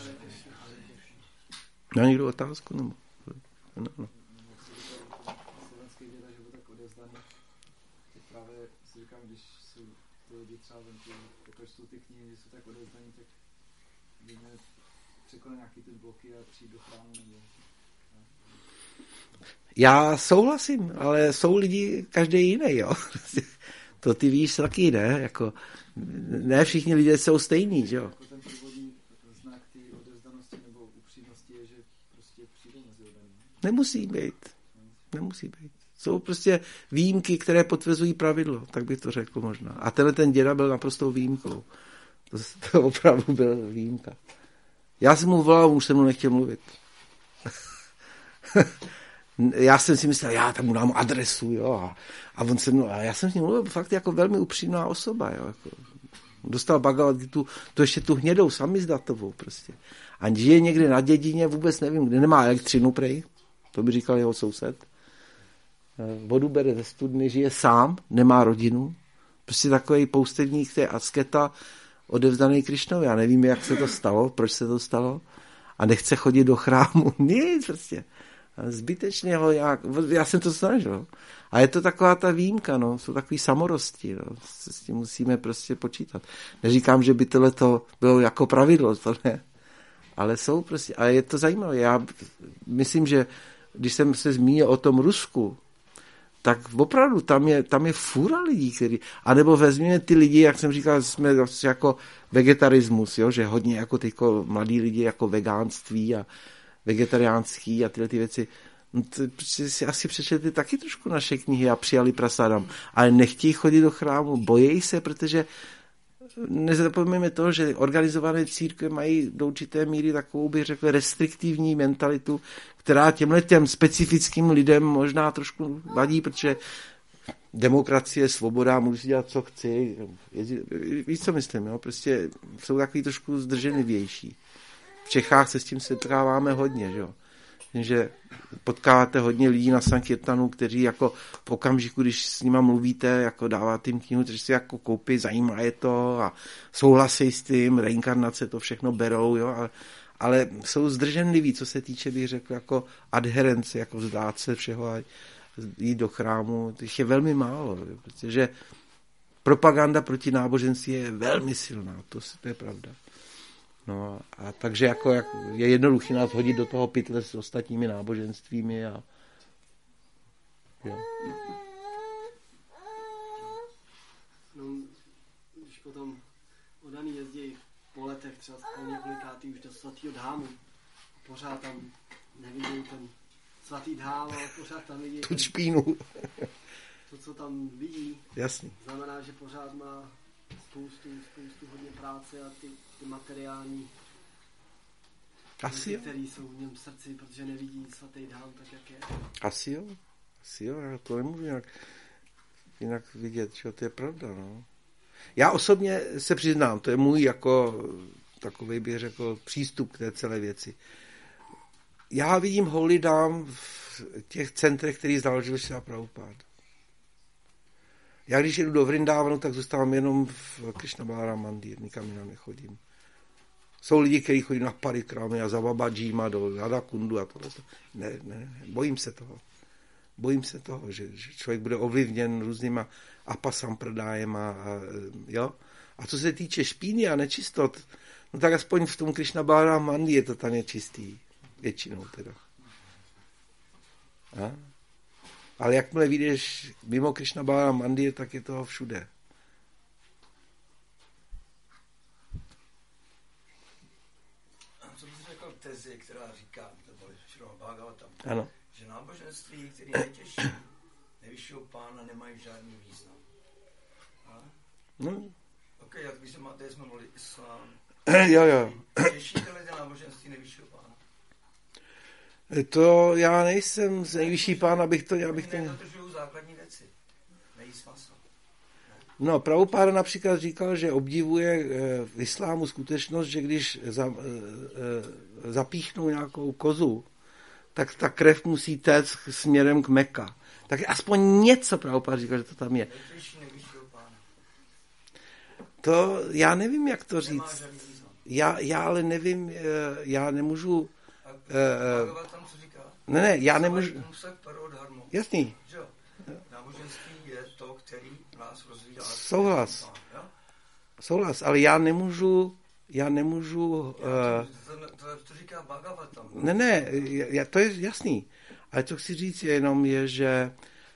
Má někdo otázku? Nebo? No, no. Slovenský děda, že byl tak odevzdaný. Právě si říkám, když jsou ty lidi třeba venku, jakož jsou ty knihy, že jsou tak odevzdaný, tak by mě překonat nějaký ty bloky a přijít do chrámu. Nebo... Já souhlasím, ale jsou lidi každý jiný, jo. To ty víš taky, ne? Jako, ne všichni lidé jsou stejní, že jo. Nemusí být. Nemusí být. Jsou prostě výjimky, které potvrzují pravidlo, tak bych to řekl možná. A tenhle ten děda byl naprostou výjimkou. To, to opravdu byl výjimka. Já jsem mu volal, už jsem mu nechtěl mluvit. Já jsem si myslel, já tam mu dám adresu, jo. A, a on se mluvil, a já jsem s ním mluvil fakt jako velmi upřímná osoba, jo. Jako, dostal Bhagavad Gitu, to ještě tu hnědou samizdatovou prostě. A žije někde na dědině, vůbec nevím, kde, nemá elektřinu prej. To by říkal jeho soused. Vodu bere ze studny, žije sám, nemá rodinu. Prostě takový poustevník, který asketa odevzdaný Krišnovi. Já nevím, jak se to stalo, proč se to stalo. A nechce chodit do chrámu. Nic prostě. Zbytečně ho nějak... Já jsem to snažil. A je to taková ta výjimka, no. Jsou takový samorosti, no. S tím musíme prostě počítat. Neříkám, že by tohleto bylo jako pravidlo, to ne. Ale jsou prostě... A je to zajímavé. Já myslím, že když jsem se zmínil o tom Rusku, tak opravdu tam je, tam je fůra lidí, který... A nebo vezměme ty lidi, jak jsem říkal, jsme jako vegetarismus, jo? Že hodně jako tyko mladí lidi jako vegánství a vegetariánský a tyhle ty věci. No to, si asi přečetli taky trošku naše knihy a přijali prasadam. Ale nechtějí chodit do chrámu, bojejí se, protože nezapomeňme to, že organizované církve mají do určité míry takovou, bych řekl, restriktivní mentalitu, která těmhle těm specifickým lidem možná trošku vadí, protože demokracie, svoboda, můžu si dělat, co chci. Víš, co myslím, jo? Prostě jsou takový trošku zdrženlivější. V Čechách se s tím setkáváme hodně, že jo. Že potkáváte hodně lidí na Sankirtanu, kteří jako v okamžiku, když s nima mluvíte, jako dáváte jim knihu, kteří si jako koupí, zajímá je to a souhlasí s tím, reinkarnace to všechno berou, jo, ale, ale jsou zdrženliví, co se týče, bych řekl, jako adherence, jako vzdát se všeho a jít do chrámu, těch je velmi málo, jo, protože propaganda proti náboženství je velmi silná, to, to je pravda. No a takže jako, jak je jednoduchý nás hodit do toho pytle s ostatními náboženstvími a jo. No, když potom odaný jezdí po letech třeba po několikátý už do svatýho dhámu, pořád tam nevidí ten svatý dhám, ale pořád tam vidí tu špínu. to, co tam vidí, Jasný. znamená, že pořád má spoustu, spoustu hodně práce a ty, ty materiální Asi jo. které jsou v něm v srdci, protože nevidí svatý dám tak, jak je. Asi jo. Asi jo, já to nemůžu jinak, jinak vidět, že to je pravda, no. Já osobně se přiznám, to je můj jako takový, bych řekl, přístup k té celé věci. Já vidím Holy Dám v těch centrech, který založil Šrila Prabhupáda. Já když jdu do Vrindávanu, tak zůstávám jenom v Krishna Balaram Mandir, nikam jinam nechodím. Jsou lidi, kteří chodí na parikramy a za Babajima do Radhakundu a tohle. Ne, ne, ne, bojím se toho. Bojím se toho, že, že člověk bude ovlivněn různýma apasampradájema a, jo. A co se týče špíny a nečistot, no tak aspoň v tom Krishna Balaram Mandir je to tam nečistý. Většinou teda. A? Ale jakmile vyjdeš mimo Krishna Balaram Mandir, tak je toho všude. A co bys řekl tezi, která říká, to bylo Šrila Bhagavatam, Ano. že náboženství, které netěší nejvyššího pána, nemají žádný význam. A? No. Ok, jak když máte, jsme mluvili islám. Jo, jo. Těšíte lidé náboženství nejvyššího pána? To já nejsem z nejvyšší pán, abych to... Abych to... Nedodržují základní věci. Nejíst maso. No, Prabhupáda například říkal, že obdivuje v islámu skutečnost, že když za, zapíchnou nějakou kozu, tak ta krev musí téct směrem k Mekka. Tak aspoň něco Prabhupáda říkal, že to tam je. To já nevím, jak to říct. Já, já ale nevím, já nemůžu... Bhagavatam co říká? Ne, ne, já nemůžu... Jasný. Náboženství je to, který nás rozvíjá. Souhlas. Souhlas, ale já nemůžu... Já nemůžu... Já to, to, to, to říká Bhagavatam. Ne, ne, já, to je jasný. Ale co chci říct jenom je, že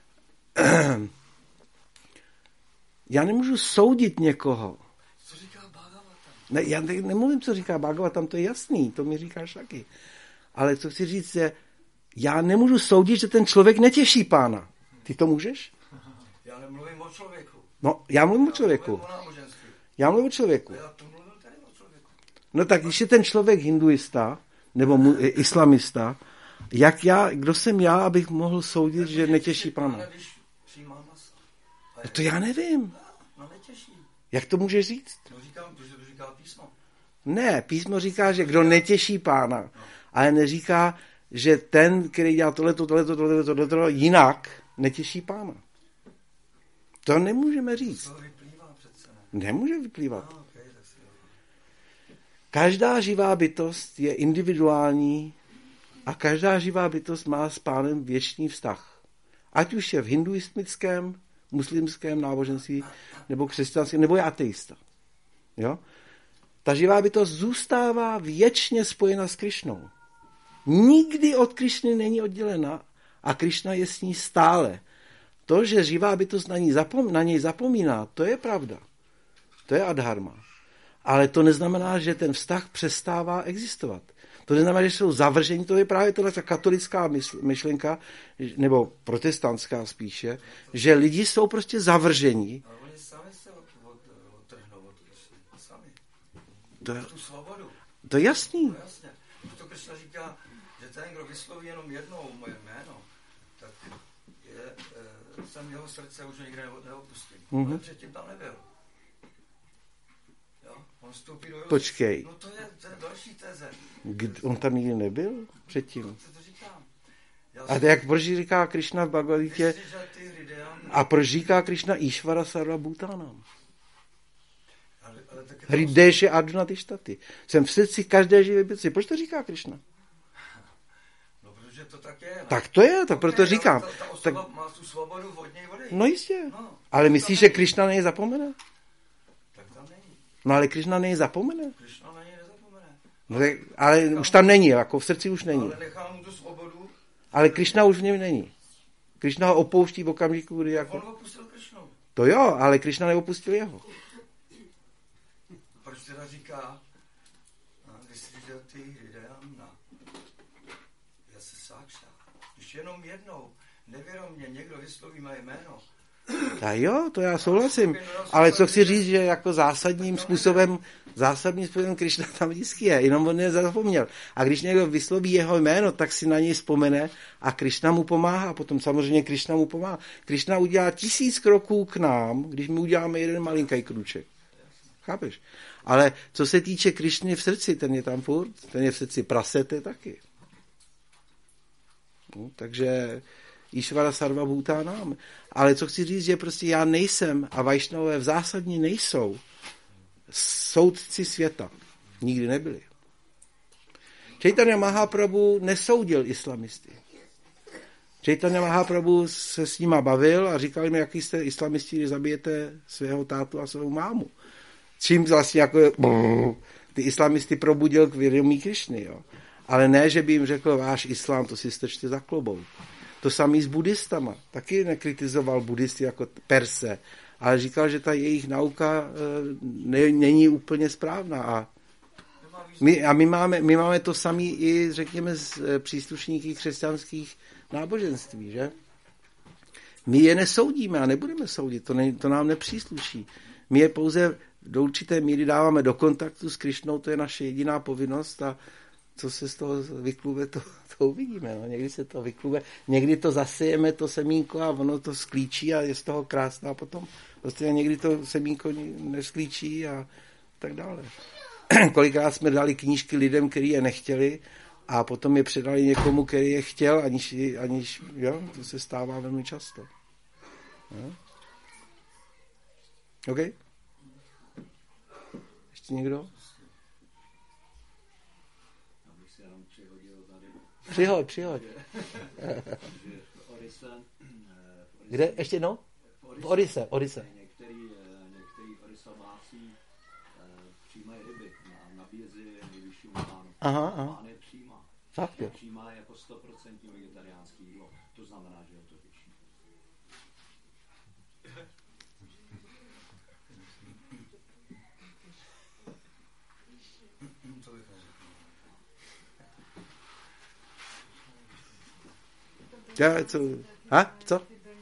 já nemůžu soudit někoho. Co říká Bhagavatam? Ne, já ne, nemluvím, co říká Bhagavatam, to je jasný, to mi říkáš taky. Ale co chci říct je, já nemůžu soudit, že ten člověk netěší pána. Ty to můžeš? Já nemluvím o člověku. No, já mluvím o člověku. Já mluvím o člověku. Já to mluvím tady o člověku. No tak, když je ten člověk hinduista, nebo mu, islamista, jak já, kdo jsem já, abych mohl soudit, že netěší pána? No to já nevím. No netěší. Jak to můžeš říct? No říkám, protože to říká písmo. Ne, písmo říká, že kdo netěší pána, ale neříká, že ten, který dělá tohleto, tohleto, tohleto, tohleto, jinak netěší pána. To nemůžeme říct. To vyplývá přece. Nemůže vyplývat. No, okay, tak si... Každá živá bytost je individuální a každá živá bytost má s pánem věčný vztah. Ať už je v hinduistickém, muslimském náboženství, nebo křesťanském, nebo je ateista. Jo? Ta živá bytost zůstává věčně spojena s Krišnou. Nikdy od Krišny není oddělena a Krišna je s ní stále. To, že živá bytost na, ní zapom- na něj zapomíná, to je pravda. To je adharma. Ale to neznamená, že ten vztah přestává existovat. To neznamená, že jsou zavržení, to je právě tohle katolická myšlenka, nebo protestantská spíše, že lidi jsou prostě zavržení. Ale oni sami se odtrhnou od Krišny. Sami. To je, tu svobodu. to je jasný. No jasně. To Krišna říká, že ten, kdo vysloví jenom jednou moje jméno, tak je, e, jsem jeho srdce už nikdy neopustím. Mm-hmm. Ale předtím tam nebyl. Jo? On vstoupí do jeho... Počkej. No to je, to je další teze. Kdy, on tam nikdy nebyl předtím? No, to říkám. Já A to jak proč říká Krišna v Bhagavad-gítě? A proč říká Krišna Išvara Sarva Bhutánam? Hridéše Arjuna Tištaty. Jsem v srdci každé živé bytosti. Proč to říká Krišna? No, protože to tak je. Ne? Tak to je, tak proto říkám. Ta, ta osoba tak... má tu svobodu od něj odejít. No jistě. No, ale myslíš, že Krišna na něj zapomene? Tak tam není. No ale Krišna na něj zapomene? Krišna na něj nezapomene. No, tak, ale nechám, už tam není, jako v srdci už není. Ale nechá mu tu svobodu. Ale Krišna už v něm není. Krišna ho opouští v okamžiku, kdy jako... On opustil Krišnu. To jo, ale Krišna neopustil jeho. Proč teda říká, že ty hridayamna, já se sákša. Když jenom jednou nevědomně někdo vysloví mé jméno, A jo, to já souhlasím. Ale co chci říct, že jako zásadním způsobem, zásadním způsobem Krišna tam vždycky je, jenom on nezapomněl. A když někdo vysloví jeho jméno, tak si na něj vzpomene a Krišna mu pomáhá. A potom samozřejmě Krišna mu pomáhá. Krišna udělá tisíc kroků k nám, když my uděláme jeden malinký kruček. Chápeš? Ale co se týče Krišny v srdci, ten je tam furt, ten je v srdci prasete taky. No, takže Išvara Sarva Bhutánam. Ale co chci říct, že prostě já nejsem a Vajšnavové v zásadní nejsou soudci světa. Nikdy nebyli. Chaitanya Mahaprabhu nesoudil islamisty. Chaitanya Mahaprabhu se s nima bavil a říkal jim, jaký jste islamisti, když zabijete svého tátu a svou mámu. Čím vlastně jako ty islamisty probudil k vědomí Krišny. Jo. Ale ne, že by jim řekl, váš islám, to si strčte za klobou. To samý s buddhistama. Taky nekritizoval buddhisty jako perse, ale říkal, že ta jejich nauka ne, není úplně správná. A my, a my máme, my máme to samý i, řekněme, z příslušníky křesťanských náboženství, že? My je nesoudíme a nebudeme soudit, to, ne, to nám nepřísluší. My je pouze do určité míry dáváme do kontaktu s Krišnou, to je naše jediná povinnost a co se z toho vyklube, to, to uvidíme. No. Někdy se to vyklube, někdy to zasejeme, to semínko a ono to sklíčí a je z toho krásná a potom prostě někdy to semínko nesklíčí a tak dále. Kolikrát jsme dali knížky lidem, kteří je nechtěli a potom je předali někomu, který je chtěl, aniž, aniž jo, to se stává velmi často. Jo? OK? Ještě někdo? Přihoď, přihoď. Kde? Ještě jednou? V Orise, Orise. Některý, některý orisováci přijímají ryby na nabízí nejvyššímu pánu. Aha, aha. Pán je přijímá. Fakt jo. Přijímá jako sto procent vegetariánský jídlo. To znamená, že je to vyšší. Já, co? Ha? Co?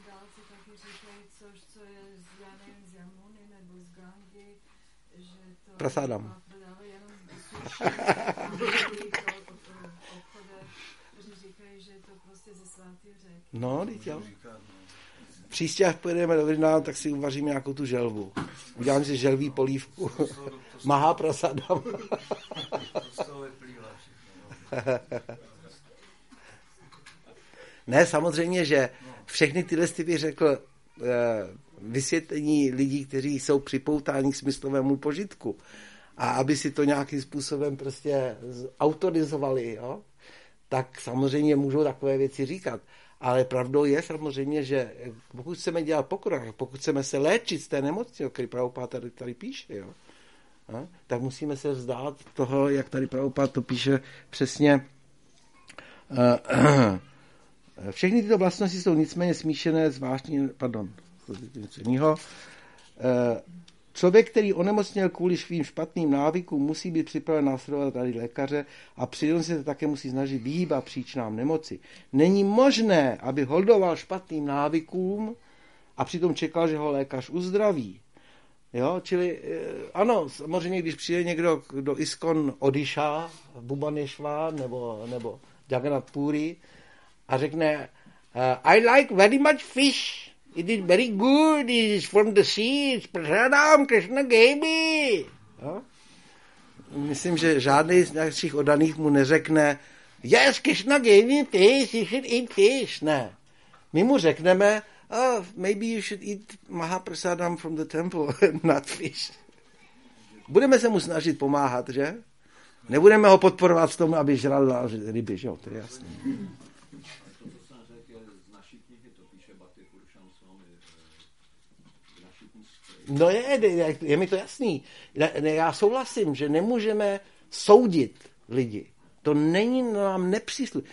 Prasádám. No, teď jo. Příště, až pojedeme do Vrindávan, tak si uvaříme nějakou tu želvu. Udělám si želví polívku. Mahá prasádám. Ne, samozřejmě, že všechny tyhle ty bych řekl vysvětlení lidí, kteří jsou připoutáni k smyslovému požitku a aby si to nějakým způsobem prostě autorizovali, jo, tak samozřejmě můžou takové věci říkat. Ale pravdou je samozřejmě, že pokud chceme dělat pokrok, pokud chceme se léčit z té nemoci, o které Prabhupád tady, tady píše, jo, a, tak musíme se vzdát toho, jak tady Prabhupád to píše přesně. Uh, Všechny tyto vlastnosti jsou nicméně smíšené zvláštní, pardon, něco člověk, který onemocněl kvůli svým špatným návykům, musí být připraven následovat tady lékaře a přitom se také musí snažit vyhýbat příčinám nemoci. Není možné, aby holdoval špatným návykům a přitom čekal, že ho lékař uzdraví. Jo, čili ano, samozřejmě, když přijde někdo do ISKCON Odisha, Bhubaneswar nebo, nebo Jagannath Puri a řekne uh, I like very much fish. It is very good. It is from the sea. It's prasadam Krishna gave me. Jo? Myslím, že žádný z našich oddaných mu neřekne yes, Krishna gave me fish, you should eat fish. Ne. My mu řekneme oh, maybe you should eat Mahaprasadam from the temple, not fish. Budeme se mu snažit pomáhat, že? Nebudeme ho podporovat v tom, aby žral ryby, že jo? To je jasné. No je, je, je mi to jasný. Ne, ne, já souhlasím, že nemůžeme soudit lidi. To není nám nepříslušné.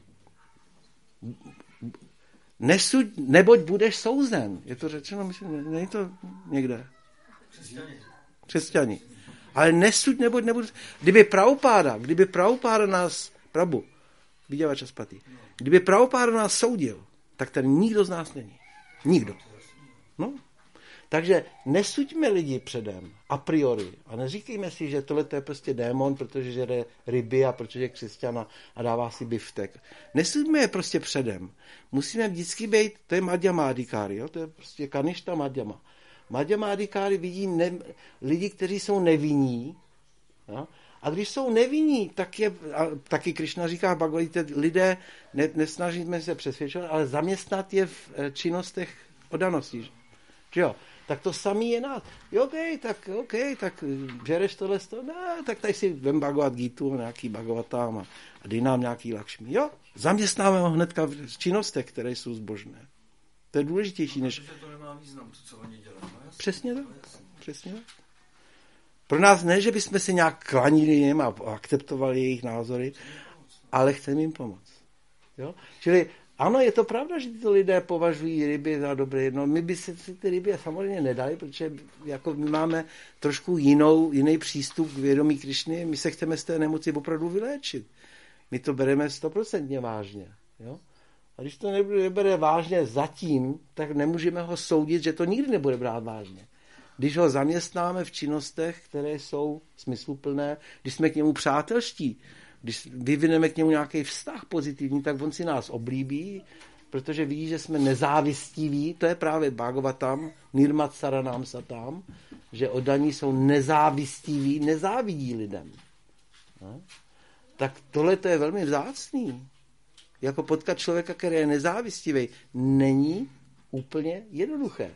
Nesuď, neboť budeš souzen. Je to řečeno, myslím, není to někde. Křesťani. Křesťani. Ale nesuď, neboť nebudeš. Kdyby Prabhupáda, kdyby Prabhupáda nás, Prabhu, Vidyavača Spati, kdyby Prabhupáda nás soudil, tak tady nikdo z nás není. Nikdo. No. Takže nesuďme lidi předem, a priori. A neříkejme si, že tohle je prostě démon, protože žere ryby a protože je křesťana a dává si biftek. Nesuďme je prostě předem. Musíme vždycky být, to je Madhyama Adhikári, jo? To je prostě Kaništa Madhyama. Madhyama Adhikári vidí ne, lidi, kteří jsou nevinní. Jo? A když jsou nevinní, tak je, a taky Krišna říká v Bhagavad Gita, lidé, ne, nesnažíme se přesvědčovat, ale zaměstnat je v činnostech oddanosti. Jo? Tak to samý je nás. Jo, OK, tak OK, tak žereš tohle z toho, ne, tak tady si vem Bhagavad Gitu, nějaký Bhagavatám a, a dej nám nějaký Lakšmi. Jo, zaměstnáme ho hnedka v činnostech, které jsou zbožné. To je důležitější, než... Protože to nemá význam, to, co oni dělají. No, přesně tak, přesně tak. Pro nás ne, že bychom se nějak klanili jim a akceptovali jejich názory, ale chceme jim pomoct. Jo? Čili ano, je to pravda, že tyto lidé považují ryby za dobré jedno. My by si ty ryby samozřejmě nedali, protože jako my máme trošku jinou, jiný přístup k vědomí Krišny. My se chceme z té nemoci opravdu vyléčit. My to bereme stoprocentně vážně. Jo? A když to nebere vážně zatím, tak nemůžeme ho soudit, že to nikdy nebude brát vážně. Když ho zaměstnáme v činnostech, které jsou smysluplné, když jsme k němu přátelští, když vyvineme k němu nějaký vztah pozitivní, tak on si nás oblíbí, protože vidí, že jsme nezávistiví. To je právě Bhagavatam, Nirmat Saranam Satam, že oddaní jsou nezávistiví, nezávidí lidem. No? Tak tohle to je velmi vzácný. Jako potkat člověka, který je nezávistivý, není úplně jednoduché.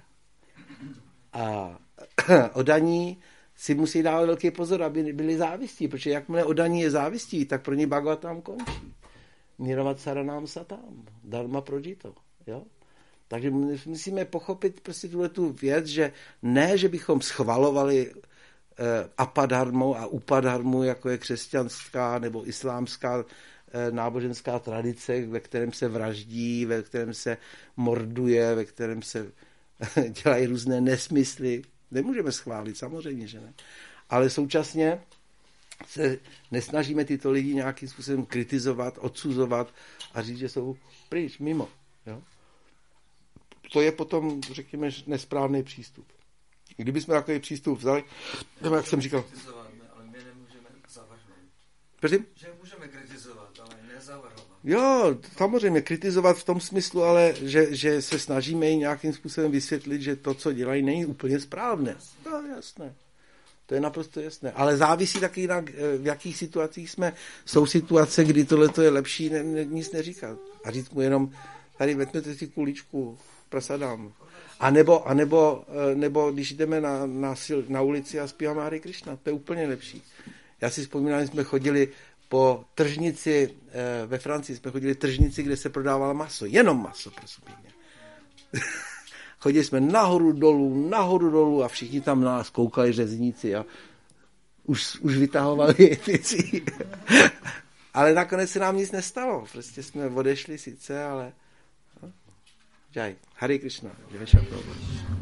A oddaní si musí dávat velký pozor, aby byli závistí, protože jakmile oddaní je závistí, tak pro ně Bhagavatam končí. Nirmat Saranam Satam, Dharma Projito. Jo? Takže musíme pochopit prostě tu věc, že ne, že bychom schvalovali eh, apadharmu a upadharmu, jako je křesťanská nebo islámská eh, náboženská tradice, ve kterém se vraždí, ve kterém se morduje, ve kterém se dělají různé nesmysly. Nemůžeme schválit, samozřejmě, že ne. Ale současně se nesnažíme tyto lidi nějakým způsobem kritizovat, odsuzovat a říct, že jsou pryč, mimo. Jo? To je potom, řekněme, nesprávný přístup. Kdybychom takový přístup vzali, nebo jak jsem říkal... Ale my nemůžeme zavrhnout. Prosím? Že můžeme kritizovat, ale nezavrhovat. Jo, samozřejmě kritizovat v tom smyslu, ale že, že se snažíme jim nějakým způsobem vysvětlit, že to, co dělají, není úplně správné. No, jasné. To je naprosto jasné. Ale závisí taky na, v jakých situacích jsme. Jsou situace, kdy tohle je lepší ne, ne, nic neříkat. A říct mu jenom, tady vezmete si kuličku, prasadám. A nebo, a nebo, nebo když jdeme na, na, sil, na ulici a zpíváme Hare Krishna, to je úplně lepší. Já si vzpomínám, že jsme chodili po tržnici, ve Francii jsme chodili tržnici, kde se prodávalo maso. Jenom maso, prosím pěkně. Chodili jsme nahoru dolů, nahoru dolů a všichni tam na nás koukali řezníci a už, už vytahovali věci. Ale nakonec se nám nic nestalo. Prostě jsme odešli sice, ale... Jai. Hare Krishna. Jai Shri Prabhupada.